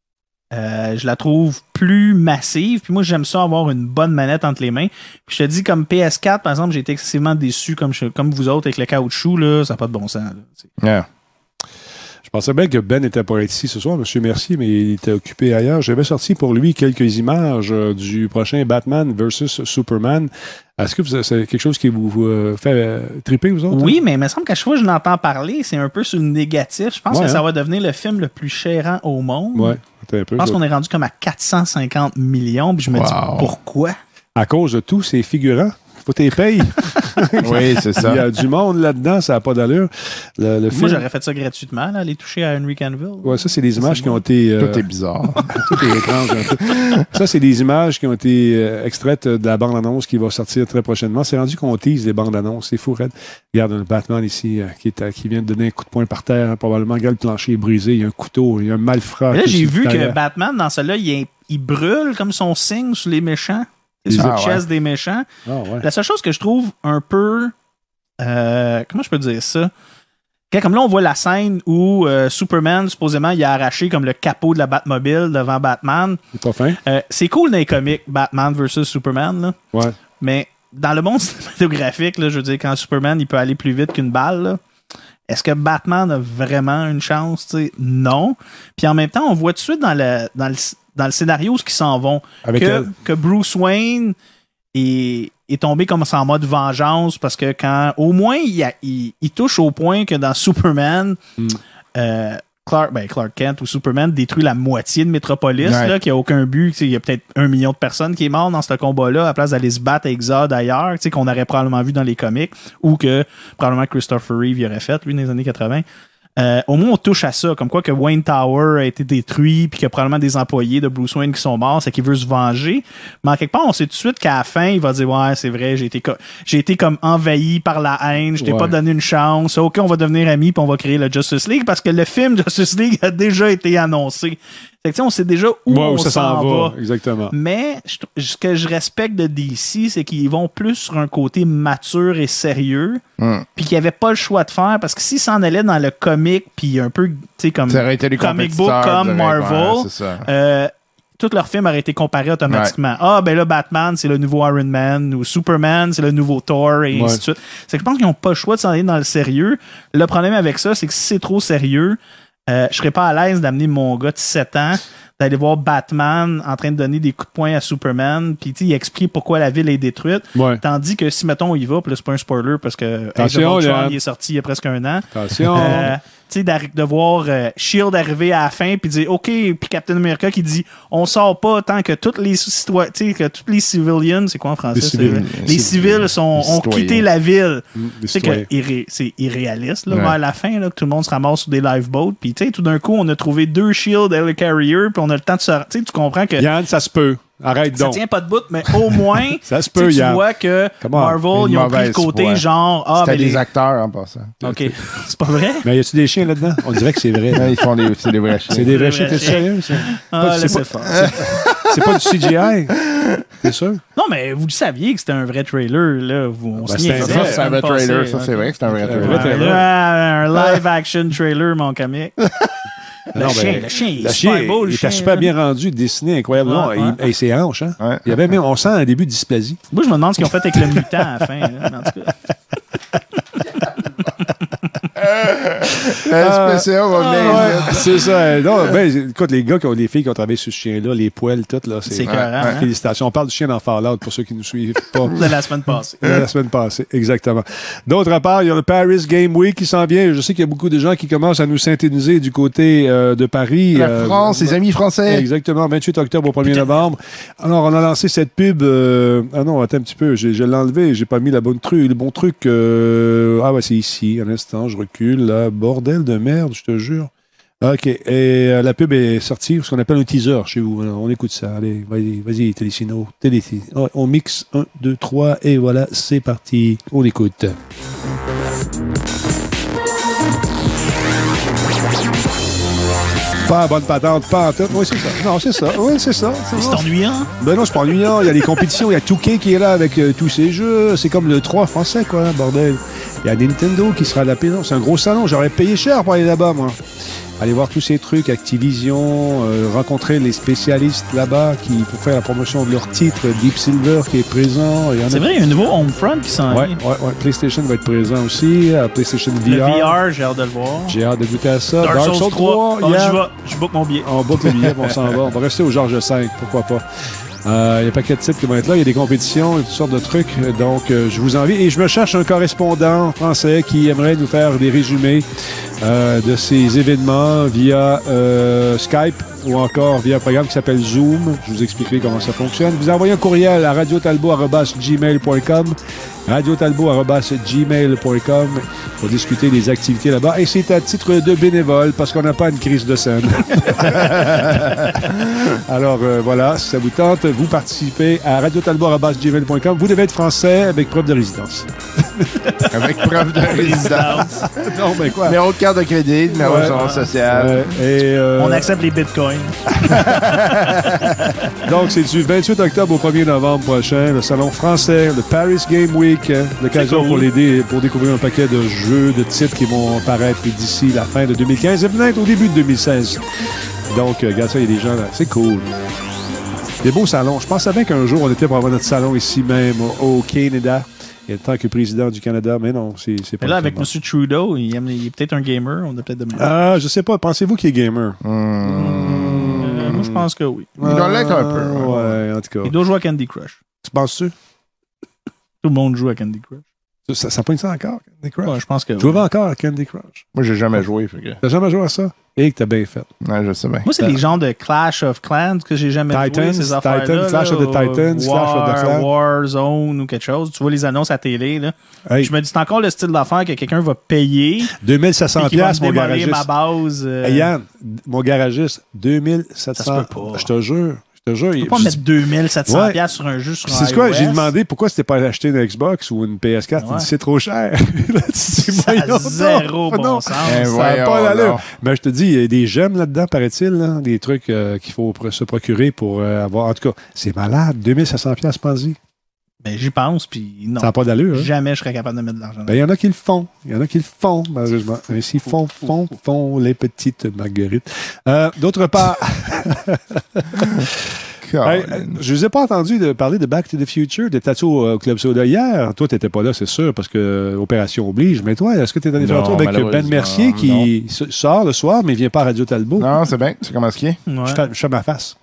Euh, je la trouve plus massive. Puis moi, j'aime ça avoir une bonne manette entre les mains. Puis je te dis, comme P S quatre, par exemple, j'ai été excessivement déçu, comme, je- comme vous autres, avec le caoutchouc, là, ça n'a pas de bon sens. là. C'est- Yeah. Je pensais bien que Ben n'était pas ici ce soir, M. Mercier, mais il était occupé ailleurs. J'avais sorti pour lui quelques images euh, du prochain Batman versus Superman. Est-ce que vous, c'est quelque chose qui vous euh, fait euh, triper, vous autres? Oui, hein? mais il me semble qu'à chaque fois que je l'entends parler, c'est un peu sur le négatif. Je pense Ouais, que ça hein? va devenir le film le plus chérant au monde. Ouais, attends un peu. Je pense qu'on est rendu comme à quatre cent cinquante millions, puis je me Wow. dis pourquoi? À cause de tous ces figurants. Faut que tu les payes. Oui, c'est ça. Il y a du monde là-dedans, ça n'a pas d'allure. Le, le Moi, film... j'aurais fait ça gratuitement, là, aller toucher à Henry Cavill. Ouais, ça, c'est des images c'est qui bon. ont été... euh, Tout est bizarre. Tout est étrange un peu. Ça, c'est des images qui ont été euh, extraites de la bande-annonce qui va sortir très prochainement. C'est rendu qu'on tease les bandes-annonces. C'est fou, Red. Regarde un Batman ici euh, qui, est, à- qui vient de donner un coup de poing par terre. Hein, probablement, regarde, le plancher est brisé. Il y a un couteau, il y a un malfrat. Mais là, qui est j'ai sur vu le que derrière. Batman, dans celle-là, il, il brûle comme son signe sous les méchants. C'est Les- sur Ah, le chest ouais. des méchants. Ah, ouais. La seule chose que je trouve un peu... euh, comment je peux dire ça? Quand, comme là, on voit la scène où euh, Superman, supposément, il a arraché comme le capot de la Batmobile devant Batman. C'est pas fin? Euh, c'est cool dans les comics, Batman versus Superman, là. Ouais. Mais dans le monde cinématographique, là, je veux dire, quand Superman, il peut aller plus vite qu'une balle, là, est-ce que Batman a vraiment une chance? T'sais? Non. Puis en même temps, on voit tout de suite dans le, dans le, dans le scénario ce qui s'en vont. Avec Que, elle. que Bruce Wayne est, est tombé comme ça en mode vengeance parce que quand au moins il, a- il, il touche au point que dans Superman, Mm. euh, Clark, ben Clark Kent ou Superman détruit la moitié de Metropolis, Ouais. là, qui a aucun but. Tu sais, il y a peut-être un million de personnes qui est mort dans ce combat-là, à la place d'aller se battre avec Zod ailleurs, tu sais, qu'on aurait probablement vu dans les comics, ou que probablement Christopher Reeve y aurait fait, lui, dans les années quatre-vingts. Euh, au moins, on touche à ça, comme quoi que Wayne Tower a été détruit, puis qu'il y a probablement des employés de Bruce Wayne qui sont morts, c'est qu'il veut se venger. Mais en quelque part, on sait tout de suite qu'à la fin, il va dire ouais, c'est vrai, j'ai été co- j'ai été comme envahi par la haine, je t'ai Ouais. pas donné une chance. Ok, on va devenir amis, puis on va créer le Justice League parce que le film Justice League a déjà été annoncé. Fait que, tu sais, on sait déjà où Ouais, on où ça s'en s'en va. va. Exactement. Mais je- ce que je respecte de D C, c'est qu'ils vont plus sur un côté mature et sérieux, Hmm. puis qu'ils n'avaient pas le choix de faire, parce que s'ils s'en allaient dans le comic, puis un peu, tu sais, comme Ça aurait été les comic book compétiteurs, comme ça aurait- Marvel, ouais, c'est ça. euh, tout leur film aurait été comparé automatiquement. Ah, ben là, Batman, c'est le nouveau Iron Man, ou Superman, c'est le nouveau Thor, et Ouais. ainsi de suite. C'est que je pense qu'ils n'ont pas le choix de s'en aller dans le sérieux. Le problème avec ça, c'est que si c'est trop sérieux, euh, je serais pas à l'aise d'amener mon gars de sept ans d'aller voir Batman en train de donner des coups de poing à Superman, puis tu sais, il explique pourquoi la ville est détruite. Ouais. Tandis que si, mettons, on y va, puis là, c'est pas un spoiler parce que Age of Attention, Ultron, Yann. il est sorti il y a presque un an. Attention. Euh, tu sais, d'arri- de voir euh, Shield arriver à la fin puis dire OK, puis Captain America qui dit on sort pas tant que toutes les citoyens, tu sais, que tous les civilians, c'est quoi en français? Les c'est- civils. Les civils sont, Les ont citoyens. quitté la ville. Mm, les Tu sais citoyens. que irré- c'est irréaliste là, Ouais. vers la fin là, que tout le monde se ramasse sur des lifeboats puis tu sais tout d'un coup on a trouvé deux Shield Helicarrier puis on a le temps de se tu sais tu comprends que Yann, ça se peut. Arrête ça donc. tient pas de bout, mais au moins Ça se tu sais, peut, tu Yann. vois que Come on. Marvel Une ils ont pris le mauvaise côté foi. genre ah C'était ben des les... acteurs en passant. OK, c'est pas vrai? Mais y a-tu des chiens là-dedans? On dirait que c'est vrai. Ouais, ils font des, c'est des vrais chiens. C'est des vrais C'est chiens. vrai T'es chien. sérieux? ça? Ah, Pas- c'est laissez pas- faire. C'est pas du C G I? T'es sûr? Non, mais vous le saviez que c'était un vrai trailer, là. Vous, on Ben, s'y c'est est un fait vrai- Ça, c'est un la vrai semaine trailer. passée, Ça, hein. c'est vrai que c'est un vrai Un trailer. vrai Ouais, trailer. là, un live action trailer, mon comic. Le Non, chien, ben, le chien, il est Le super chien, beau, le il chien. était super là. bien rendu, dessiné, incroyable. Ouais, Non, ouais. il- hey, ses hanches, hein? Ouais. Il y avait même, on sent un début de dysplasie. Moi, je me demande ce qu'ils ont fait avec le mutant à la fin. Là, mais en tout cas. Le spécial va venir. Ouais, là. c'est ça. Non, ben, écoute, les gars qui ont les filles qui ont travaillé sur ce chien-là, les poils, tout, là, C'est c'est. écœurant, hein? Félicitations. On parle du chien dans Fallout pour ceux qui nous suivent pas. De la semaine passée. De la semaine passée, exactement. D'autre part, il y a le Paris Game Week qui s'en vient. Je sais qu'il y a beaucoup de gens qui commencent à nous synthétiser du côté euh, de Paris. La Euh, France, les amis français. Exactement, vingt-huit octobre au premier novembre. Alors, on a lancé cette pub. euh, Ah non, attends un petit peu. J'ai- Je l'ai enlevé. J'ai pas mis la bonne truc, le bon truc. euh, Ah ouais, c'est ici. Un instant, je recule. Là, bordel de merde, je te jure. OK. Et euh, la pub est sortie, ce qu'on appelle un teaser chez vous. Alors, on écoute ça. Allez, vas-y, vas-y, Télécino. Télé oh, on mixe un, deux, trois, et voilà, c'est parti. On écoute. Pas bonne patente, pas en tout. Oui, c'est ça. Non, c'est ça. Oui, c'est ça. C'est C'est ça. ennuyant. Ben non, c'est pas ennuyant. Il y a les compétitions. Il y a deux K qui est là avec euh, tous ses jeux. C'est comme le trois français, quoi, bordel. Il y a Nintendo qui sera à la pédon. C'est un gros salon. J'aurais payé cher pour aller là-bas, moi. Allez voir tous ces trucs, Activision, euh, rencontrer les spécialistes là-bas qui pour faire la promotion de leur titre, Deep Silver qui est présent. Il y en a- C'est vrai, il y a un nouveau Homefront qui s'en Ouais, vient. ouais, ouais. PlayStation va être présent aussi. euh, PlayStation V Le R. V R, j'ai hâte de le voir. J'ai hâte de goûter à ça. Dark, Souls trois, oh, yeah. j'y vais. Je book mon billet. On boucle le billet, puis on s'en va. On va rester au Georges cinq, pourquoi pas. Euh, il y a un paquet de titres qui vont être là. Il y a des compétitions, toutes sortes de trucs. Donc, euh, je vous envie. Et je me cherche un correspondant français qui aimerait nous faire des résumés euh, de ces événements via euh, Skype ou encore via un programme qui s'appelle Zoom. Je vous expliquerai comment ça fonctionne. Vous envoyez un courriel à radiotalbot arobase gmail point com radiotalbot arobase gmail point com pour discuter des activités là-bas. Et c'est à titre de bénévole parce qu'on n'a pas une crise de scène. Alors, euh, voilà, si ça vous tente, vous participez à radiotalbot arobase gmail point com. Vous devez être français avec preuve de résidence. Avec preuve de résidence. Non, mais quoi? Numéro de carte de crédit, numéro de Ouais. assurance sociale. Ouais, et, euh, On accepte les bitcoins. Donc, c'est du vingt-huit octobre au premier novembre prochain, le salon français, le Paris Game Week, hein, l'occasion cool. pour l'aider pour découvrir un paquet de jeux, de titres qui vont apparaître d'ici la fin de deux mille quinze et peut-être au début de deux mille seize. Donc, euh, regarde ça, il y a des gens là. C'est cool. Des beaux salons. Je pensais bien qu'un jour, on était pour avoir notre salon ici même, au, au Canada, en tant que président du Canada, mais non, c'est c'est pas Mais là, le avec cas. M. Trudeau, il, aime- il est peut-être un gamer. On a peut-être de Ah, je sais pas. Pensez-vous qu'il est gamer? Euh, moi, je pense que oui. Il doit l'être un peu. Ouais, en tout cas. Il doit jouer à Candy Crush. Tu penses-tu? Tout le monde joue à Candy Crush. Ça, ça pogne ça encore, Candy Crush? Ouais, je pense que Tu oui. joues encore à Candy Crush? Moi, j'ai jamais joué. Fait que... T'as jamais joué à ça? Et que t'as bien fait. Ouais, je sais bien. Moi, c'est les genres de Clash of Clans que j'ai jamais Titans, joué, ces affaires-là. Titans, Clash là, of the Titans, Clash War, of the Clans. Warzone ou quelque chose. Tu vois les annonces à télé, là. Hey, Je me dis, c'est encore le style d'affaires que quelqu'un va payer deux mille sept cents et qui va me piastres, mon démolir garagiste. ma base. euh, Hey, Yann, mon garagiste, deux mille sept cents. Ça se peut pas. Je te jure. Je te jure. Tu il- peux pas je- mettre deux mille sept cents Ouais. piastres sur un jeu sur un C'est quoi? J'ai iOS. demandé pourquoi c'était pas acheté une Xbox ou une P S quatre. Il Ouais. dit c'est trop cher. Là, tu dis, Ça a voyons zéro donc. bon Non. sens. Eh, Ça n'a voyons pas d'allure. donc. Mais je te dis, il y a des gemmes là-dedans, paraît-il, là, des trucs euh, qu'il faut pr- se procurer pour euh, avoir. En tout cas, c'est malade. deux mille sept cents piastres, pense-y. Ben, j'y pense, puis non. Ça n'a pas d'allure. Hein? Jamais je serais capable de mettre de l'argent. Ben, il y en a qui le font. Il y en a qui le font, malheureusement. Ainsi font, font, font les petites marguerites. Euh, D'autre part, hey, euh, je vous ai pas entendu de parler de Back to the Future, de Tattoo au Club Soda hier. Toi, tu n'étais pas là, c'est sûr, parce que euh, opération oblige. Mais toi, est-ce que tu es allé faire un Non, tour avec Ben malheureusement, Mercier qui s- sort le soir, mais vient pas à Radio Talbot? Non, c'est bien. Tu sais comment ce qui est? Ouais. Je fais, je fais ma face.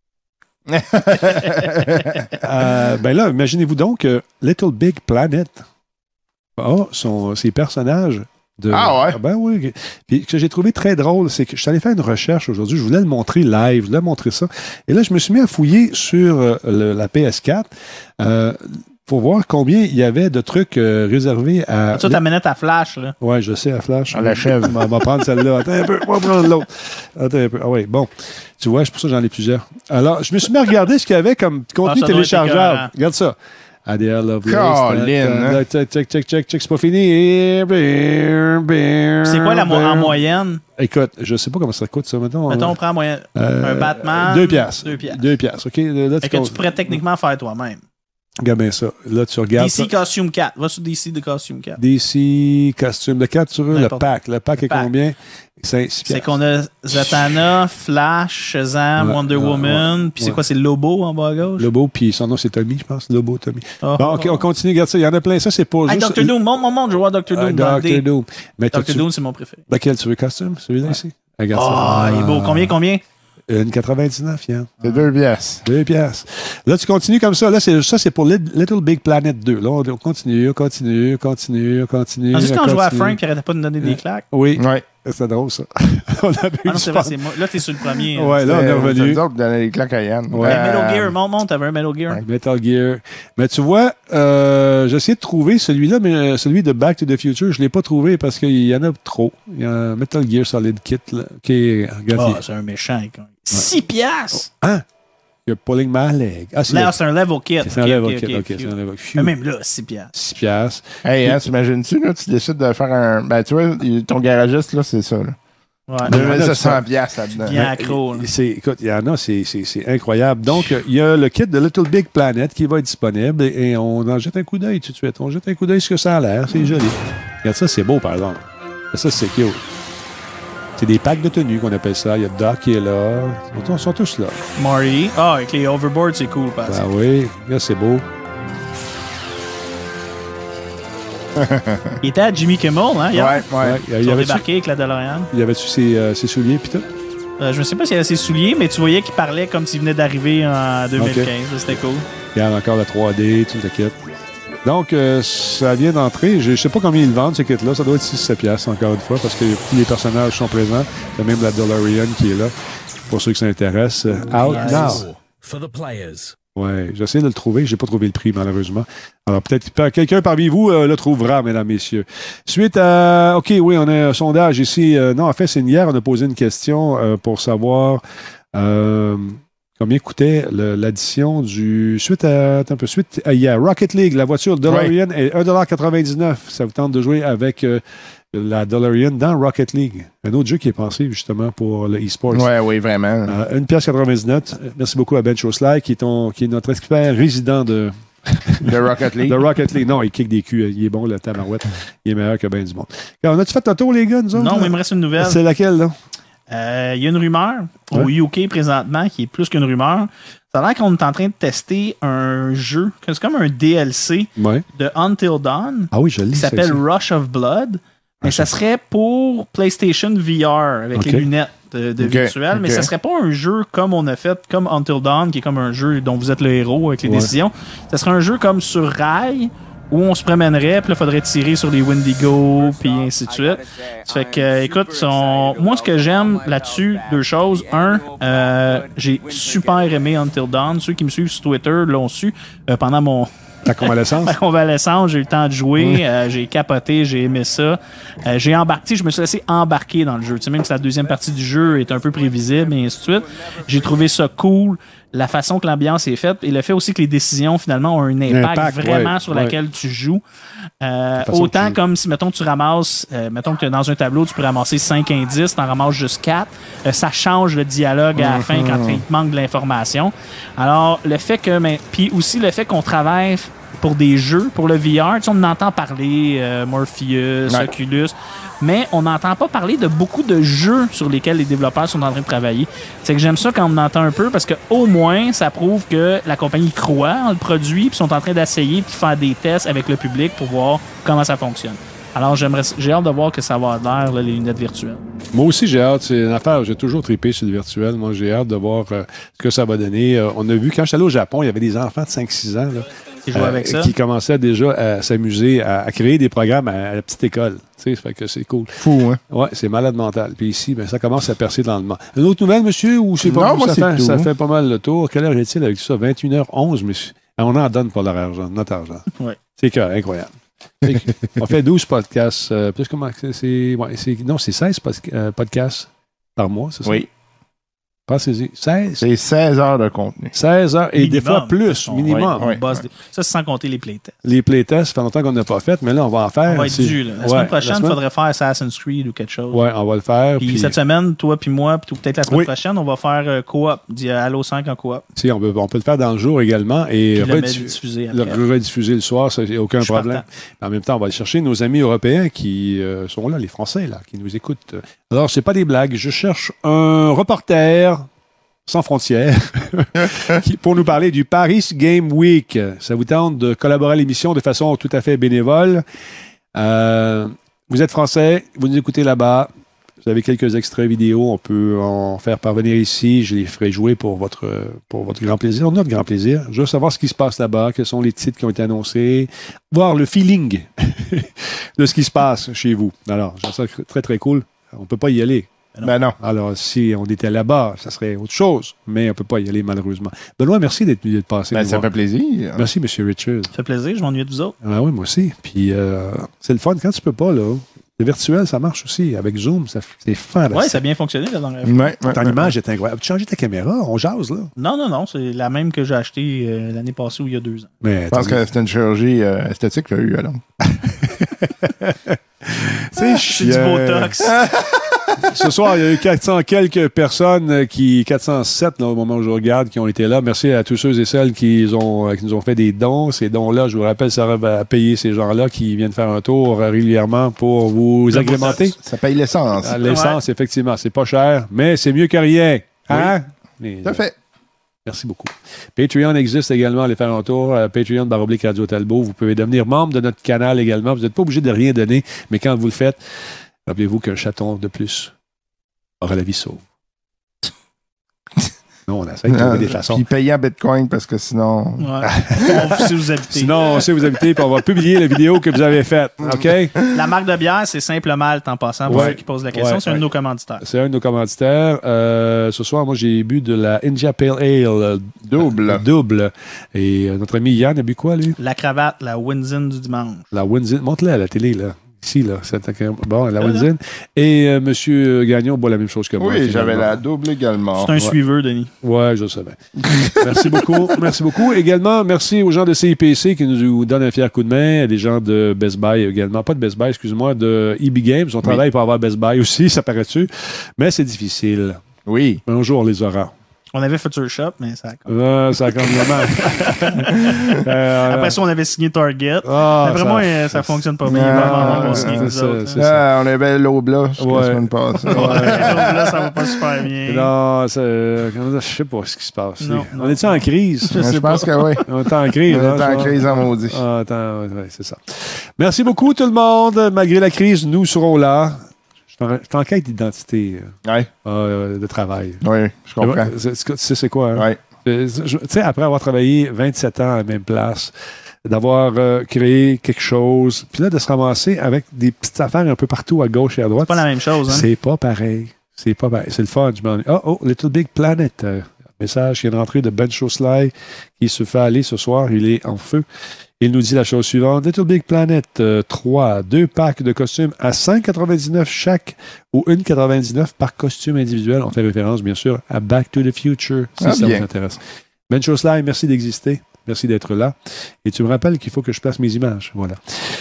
Euh, ben là, imaginez-vous donc que Little Big Planet a son, ses personnages de. Ah ouais? Ben oui. Puis ce que j'ai trouvé très drôle, c'est que je suis allé faire une recherche aujourd'hui. Je voulais le montrer live, je voulais montrer ça. Et là, je me suis mis à fouiller sur euh, le- la P S quatre euh, pour voir combien il y avait de trucs euh, réservés à. Ça, ta manette à flash, là. Ouais, je sais, à Flash. À la chèvre. On va, on va prendre celle-là. Attends un peu, on va prendre l'autre. Attends un peu. Ah oui, bon. Tu vois, c'est pour ça que j'en ai plusieurs. Alors, je me suis mis à regarder ce qu'il y avait comme contenu Ah, ça doit être téléchargeable. écœurant. Regarde ça. A D L Lovelace. Colin, hein? Check, check, check, check, check, c'est pas fini. C'est quoi la mo- en moyenne? Écoute, je sais pas comment ça coûte, ça, mettons. Mettons, on prend en moyenne Euh, un Batman. Deux piastres. Deux piastres. Deux piastres, OK? Là, Fait tu que tu pourrais techniquement faire toi-même. Regarde bien ça. Là, tu regardes D C ça. Costume quatre. Va sur D C de Costume quatre. D C, costume de quatre, tu veux, le N'importe. pack. Le pack Le est pack. combien? C'est C'est qu'on a Zatanna, Flash, Shazam, Ouais, Wonder ouais, Woman. ouais, Puis c'est ouais. quoi? C'est Lobo en bas à gauche? Lobo, puis son nom, c'est Tommy, je pense. Lobo, Tommy. Oh, Bon, OK, on continue. Regarde ça. Il y en a plein. Ça, c'est pas Hey, juste... Doctor Doom, monte, monte, monte. Je vois Doctor Euh, Doom dans le Doctor D. Doom. Mais Doctor t'as-tu- Doom, c'est mon préféré. Lequel tu veux, costume? Celui-là ici? Regarde Ah, ça. il est beau. Combien, combien? Une quatre-vingt-dix-neuf, Yann. C'est deux pièces. Deux piastres. Là, tu continues comme ça. Là, c'est, ça, c'est pour Lit- Little Big Planet deux. Là, on, on continue, on continue, on continue, on continue. Ah, juste on quand je jouais à continue. Frank, il arrêtait pas de me donner des claques. Oui. Ouais. C'est drôle, ça. on avait eu Ah non, du c'est vrai, fun. c'est moi. Là, t'es sur le premier. Ouais, là, on est C'est revenu. nous autres qui donnaient les claques à Yann. Ouais. Hey, Euh, Metal Gear, monte, monte. T'avais un Metal Gear. Metal Gear. Mais tu vois, euh, j'ai essayé de trouver celui-là, mais euh, celui de Back to the Future, je ne l'ai pas trouvé parce qu'il y en a trop. Il y a un Metal Gear Solid Kit, là, qui est... Regarde, Ah, c'est un méchant. six piastres! Hein? You're pulling my leg. Ah, c'est Là, le- c'est un level kit. c'est un Ok, level ok, kit. ok, OK, c'est phew. un level Mais kit. même là, six piastres. six piastres. Hey, hein, t'imagines-tu, là, tu décides de faire un. Ben, tu vois, il- ton garagiste, là, c'est ça, là. Ouais. deux il y en a, mille sept cents tu piastres là-dedans. Bien accro. là. C'est, écoute, il y en a, c'est, c'est, c'est incroyable. Donc, euh, il y a le kit de Little Big Planet qui va être disponible et, et on en jette un coup d'œil tout de suite. On jette un coup d'œil sur ce que ça a l'air. C'est joli. Regarde ça, c'est beau, par exemple. Ça, c'est cute. C'est des packs de tenues qu'on appelle ça. Il y a Doc qui est là. Ils sont tous là. Marty. Ah, avec les overboards, c'est cool, parce Ben oui, là, c'est beau. Il était à Jimmy Kimmel, hein, hier. Ouais, ouais. Ouais, il y Ils ont avait débarqué avec la DeLorean. Il y avait-tu ses, euh, ses souliers pis tout? Euh, je ne sais pas s'il avait ses souliers, mais tu voyais qu'il parlait comme s'il venait d'arriver en deux mille quinze. Okay. C'était cool. Il y a encore la trois D, tout le kit. Donc, euh, ça vient d'entrer. Je ne sais pas combien ils le vendent, ce kit-là. Ça doit être six sept piastres, encore une fois, parce que tous les personnages sont présents. Il y a même la DeLorean qui est là, pour ceux qui s'intéressent. Out Yes. now. For the players. Ouais, j'essaie de le trouver. J'ai pas trouvé le prix, malheureusement. Alors, peut-être que quelqu'un parmi vous euh, le trouvera, mesdames, messieurs. Suite à... OK, oui, on a un sondage ici. Euh, non, en fait, c'est hier, on a posé une question euh, pour savoir euh, combien coûtait le, l'addition du... Suite à... Attends un peu. Suite à hier, Rocket League, la voiture DeLorean est un dollar quatre-vingt-dix-neuf. Ça vous tente de jouer avec... Euh, la DeLorean dans Rocket League. Un autre jeu qui est pensé justement pour le e-sport. Ouais, oui, vraiment. Euh, une pièce quatre-vingt-dix-neuf. Merci beaucoup à Ben Chosley, qui est, ton, qui est notre expert résident de, De Rocket League. de Rocket League. Non, il kick des culs. Il est bon, le tabarouette. Il est meilleur que ben du monde. Alors, on a-tu fait un tour, les gars, nous autres? Non, là? mais il me reste une nouvelle. C'est laquelle, là? Euh, Il y a une rumeur au Ouais. U K présentement qui est plus qu'une rumeur. Ça a l'air qu'on est en train de tester un jeu, que c'est comme un D L C Ouais. de Until Dawn Ah oui, je l'ai. qui ça, s'appelle ça. Rush of Blood. Mais Ah, ça serait pour PlayStation V R avec Ok. les lunettes de, de Ok, virtuel, mais ok. ça serait pas un jeu comme on a fait, comme Until Dawn, qui est comme un jeu dont vous êtes le héros avec les Ouais. décisions. Ça serait un jeu comme sur rail où on se promènerait, puis là, il faudrait tirer sur les Wendigo, puis ainsi de suite. Ça fait que, euh, écoute, son- moi, ce que j'aime là-dessus, deux choses. Un, euh, j'ai super aimé Until Dawn. Ceux qui me suivent sur Twitter l'ont su euh, pendant mon... Ta convalescence? Ma convalescence, j'ai eu le temps de jouer, euh, j'ai capoté, j'ai aimé ça. Euh, j'ai embarqué, je me suis laissé embarquer dans le jeu. Tu sais, même si la deuxième partie du jeu est un peu prévisible et ainsi de suite, j'ai trouvé ça cool, la façon que l'ambiance est faite et le fait aussi que les décisions finalement ont un impact, Impact, vraiment ouais, sur ouais. laquelle tu joues. Euh, La façon autant que tu- comme si, mettons, tu ramasses, euh, mettons que dans un tableau, tu peux ramasser cinq indices, tu en ramasses juste quatre. Euh, ça change le dialogue à la fin quand il te manque de l'information. Alors, le fait que, mais, puis aussi le fait qu'on travaille pour des jeux, pour le V R, tu sais, on entend parler euh, Morpheus, Ouais. Oculus, mais on n'entend pas parler de beaucoup de jeux sur lesquels les développeurs sont en train de travailler. C'est que j'aime ça quand on en entend un peu parce que au moins ça prouve que la compagnie croit en le produit puis sont en train d'essayer puis faire des tests avec le public pour voir comment ça fonctionne. Alors j'aimerais, j'ai hâte de voir que ça va avoir l'air là, les lunettes virtuelles. Moi aussi, j'ai hâte. C'est une affaire. J'ai toujours trippé sur le virtuel. Moi, j'ai hâte de voir euh, ce que ça va donner. Euh, on a vu, quand j'étais allé au Japon, il y avait des enfants de cinq six ans là, Qui jouent avec ça. qui commençaient déjà à s'amuser, à, à créer des programmes à, à la petite école. Tu sais, ça fait que c'est cool. Fou, hein? Ouais, c'est malade mental. Puis ici, ben, ça commence à percer dans le monde. Une autre nouvelle, monsieur, ou c'est pas Non, moi, ça, c'est fait, tout. ça fait pas mal le tour. Quelle heure est-il avec ça? vingt et une heures onze, monsieur. Ah, on en donne pour leur argent, notre argent. Ouais. C'est que, incroyable. On fait douze podcasts. Euh, plus comment c'est, c'est, ouais, c'est. Non, c'est seize pod- euh, podcasts par mois, c'est ça? Oui. Pensez-y. seize. C'est seize heures de contenu. seize heures et des Minimum. fois plus, On- minimum. on Ouais, bosse ouais. des- Ça, c'est sans compter les playtests. Les playtests, ça fait longtemps qu'on n'a pas fait, mais là, on va en faire. On va être C'est- dû. Là. La Ouais, semaine prochaine, il semaine- faudrait faire Assassin's Creed ou quelque chose. Ouais, on va le faire. Puis, Puis, cette semaine, toi puis moi, puis peut-être la semaine Oui. prochaine, on va faire euh, coop, dit euh, Halo cinq en coop. tu sais, on, peut, on peut le faire dans le jour également et Puis le rediffu- diffuser le après. rediffuser le soir, ça n'a aucun Je suis problème. En même temps, on va aller chercher nos amis européens qui euh, sont là, les Français, là, qui nous écoutent. Alors, c'est pas des blagues. Je cherche un reporter sans frontières qui- pour nous parler du Paris Game Week. Ça vous tente de collaborer à l'émission de façon tout à fait bénévole. Euh, vous êtes français, vous nous écoutez là-bas. Vous avez quelques extraits vidéo, on peut en faire parvenir ici. Je les ferai jouer pour votre, pour votre grand plaisir, notre grand plaisir. Je veux savoir ce qui se passe là-bas, quels sont les titres qui ont été annoncés, voir le feeling de ce qui se passe chez vous. Alors, je trouve ça très, très cool. On ne peut pas y aller. Ben non. Alors, si on était là-bas, ça serait autre chose, mais on ne peut pas y aller, malheureusement. Benoît, merci d'être venu de passer. Ben, nous ça voir. fait plaisir. Merci, M. Richard. Ça fait plaisir, je m'ennuie de vous autres. Ah oui, moi aussi. Puis, euh, c'est le fun quand tu peux pas, là. Le virtuel, ça marche aussi. Avec Zoom, ça, c'est fantastique. Ouais, ça a bien fonctionné là, dans la... Ouais, ouais, Ton ouais. image est incroyable. Tu changé ta caméra, on jase, là. Non, non, non, c'est la même que j'ai achetée euh, l'année passée ou il y a deux ans. Mais, Je pense que c'est une chirurgie euh, esthétique qu'il y a eu, alors. c'est C'est du Botox. Ce soir, il y a eu quatre cents quelques personnes, qui quatre cent sept là, au moment où je regarde, qui ont été là. Merci à tous ceux et celles qui, ont, qui nous ont fait des dons. Ces dons-là, je vous rappelle, ça va payer ces gens-là qui viennent faire un tour régulièrement pour vous Ça- agrémenter. Ça, ça paye l'essence. Ah, L'essence, effectivement, c'est pas cher, mais c'est mieux que rien. Hein? Mais, Tout à fait. Merci beaucoup. Patreon existe également. Allez faire un tour. Euh, Patreon baroblique Radio Talbot. Vous pouvez devenir membre de notre canal également. Vous n'êtes pas obligé de rien donner, mais quand vous le faites, rappelez-vous qu'un chaton de plus aura la vie sauve. Non, on essaie de trouver Ah, des façons. Puis payer en Bitcoin parce que sinon. Ouais. On sait où vous habitez. Sinon, on sait où vous habitez, puis on va publier la vidéo que vous avez faite. OK? La marque de bière, c'est Simple Malte en passant pour Ouais. ceux qui posent la question. Ouais, c'est un ouais. de nos commanditaires. C'est un de nos commanditaires. Euh, ce soir, moi, j'ai bu de la India Pale Ale euh, Double. double. Et euh, notre ami Yann a bu quoi, lui? La cravate, la Winzin du dimanche. La Winzin. Montre-la à la télé, là. Ici, là. C'est bon, la Winzin. Et euh, M. Gagnon boit la même chose que moi. Oui, finalement. j'avais la double également. C'est un ouais. suiveur, Denis. Ouais, je le savais. Merci beaucoup. Merci beaucoup. Également, merci aux gens de C I P C qui nous donnent un fier coup de main. Des gens de Best Buy également. Pas de Best Buy, excuse-moi, de E B Games. On travaille pour avoir Best Buy aussi, ça paraît-tu. Mais c'est difficile. Oui. Un jour, on les aura. On avait Future Shop, mais ça a comme... Ah, ça a comme vraiment. euh, Après ça, on avait signé Target. ah, mais vraiment, ça, ça fonctionne pas bien. Ah, Vraiment, on va c'est signer nous ça, autres, c'est hein. ça. Ah, on avait l'aube là, je Ouais. la semaine passée. Ouais, donc là, ça va pas super bien. Non, c'est- comment dire, je sais pas ce qui se passe. Non, on non. est-tu en crise? Je, je pense que oui. On est en crise. On hein, est en je crise en maudit. Ah, attends, ouais, ouais, c'est ça. Merci beaucoup, tout le monde. Malgré la crise, nous serons là. Je suis en- je suis en quête d'identité Oui, euh, de travail. oui, je comprends. C'est- c'est- Tu sais, c'est quoi? Hein? Oui. Euh, je- Tu sais, après avoir travaillé vingt-sept ans à la même place, d'avoir euh, créé quelque chose, puis là, de se ramasser avec des petites affaires un peu partout à gauche et à droite, C'est pas la même chose, hein? c'est pas pareil. C'est pas pareil. C'est le fun. Je m'en- Oh, oh, Little Big Planet. Euh, message qui est rentré de Ben Sly qui se fait aller ce soir. Il est en feu. Il nous dit la chose suivante. Little Big Planet euh, trois, deux packs de costumes à cinq quatre-vingt-dix-neuf chaque ou un quatre-vingt-dix-neuf par costume individuel. On fait référence, bien sûr, à Back to the Future, si Ah, ça bien. vous intéresse. Ben Sly, merci d'exister. Merci d'être là. Et tu me rappelles qu'il faut que je place mes images. Voilà.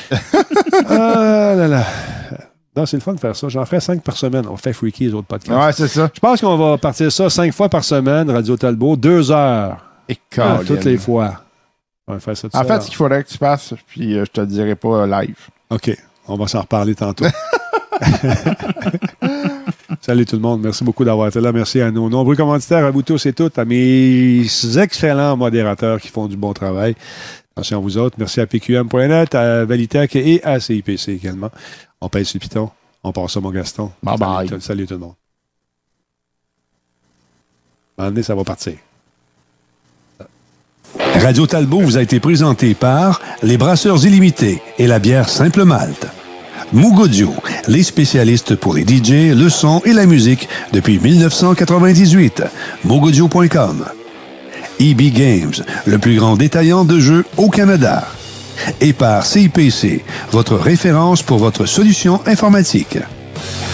ah là là. Non, c'est le fun de faire ça. J'en ferai cinq par semaine. On fait freaky les autres podcasts. Ouais, c'est ça. Je pense qu'on va partir ça cinq fois par semaine, Radio Talbot, deux heures. Et Ah, Colin. toutes les fois. On va faire ça tout En ça, fait, là. ce qu'il faudrait que tu passes, puis euh, je te le dirai pas euh, live. OK. On va s'en reparler tantôt. Salut tout le monde. Merci beaucoup d'avoir été là. Merci à nos nombreux commanditaires, à vous tous et toutes, à mes excellents modérateurs qui font du bon travail. Attention à vous autres. Merci à P Q M point net, à Valitech et à C I P C également. On pèse sur le piton. On passe ça, mon Gaston. Bye bye. Salut, salut tout le monde. À un moment donné, ça va partir. Radio Talbot vous a été présenté par les Brasseurs Illimités et la bière Simple Malte. Moog Audio, les spécialistes pour les D J, le son et la musique depuis mille neuf cent quatre-vingt-dix-huit. moog audio point com. E B Games, le plus grand détaillant de jeux au Canada. Et par C I P C, votre référence pour votre solution informatique.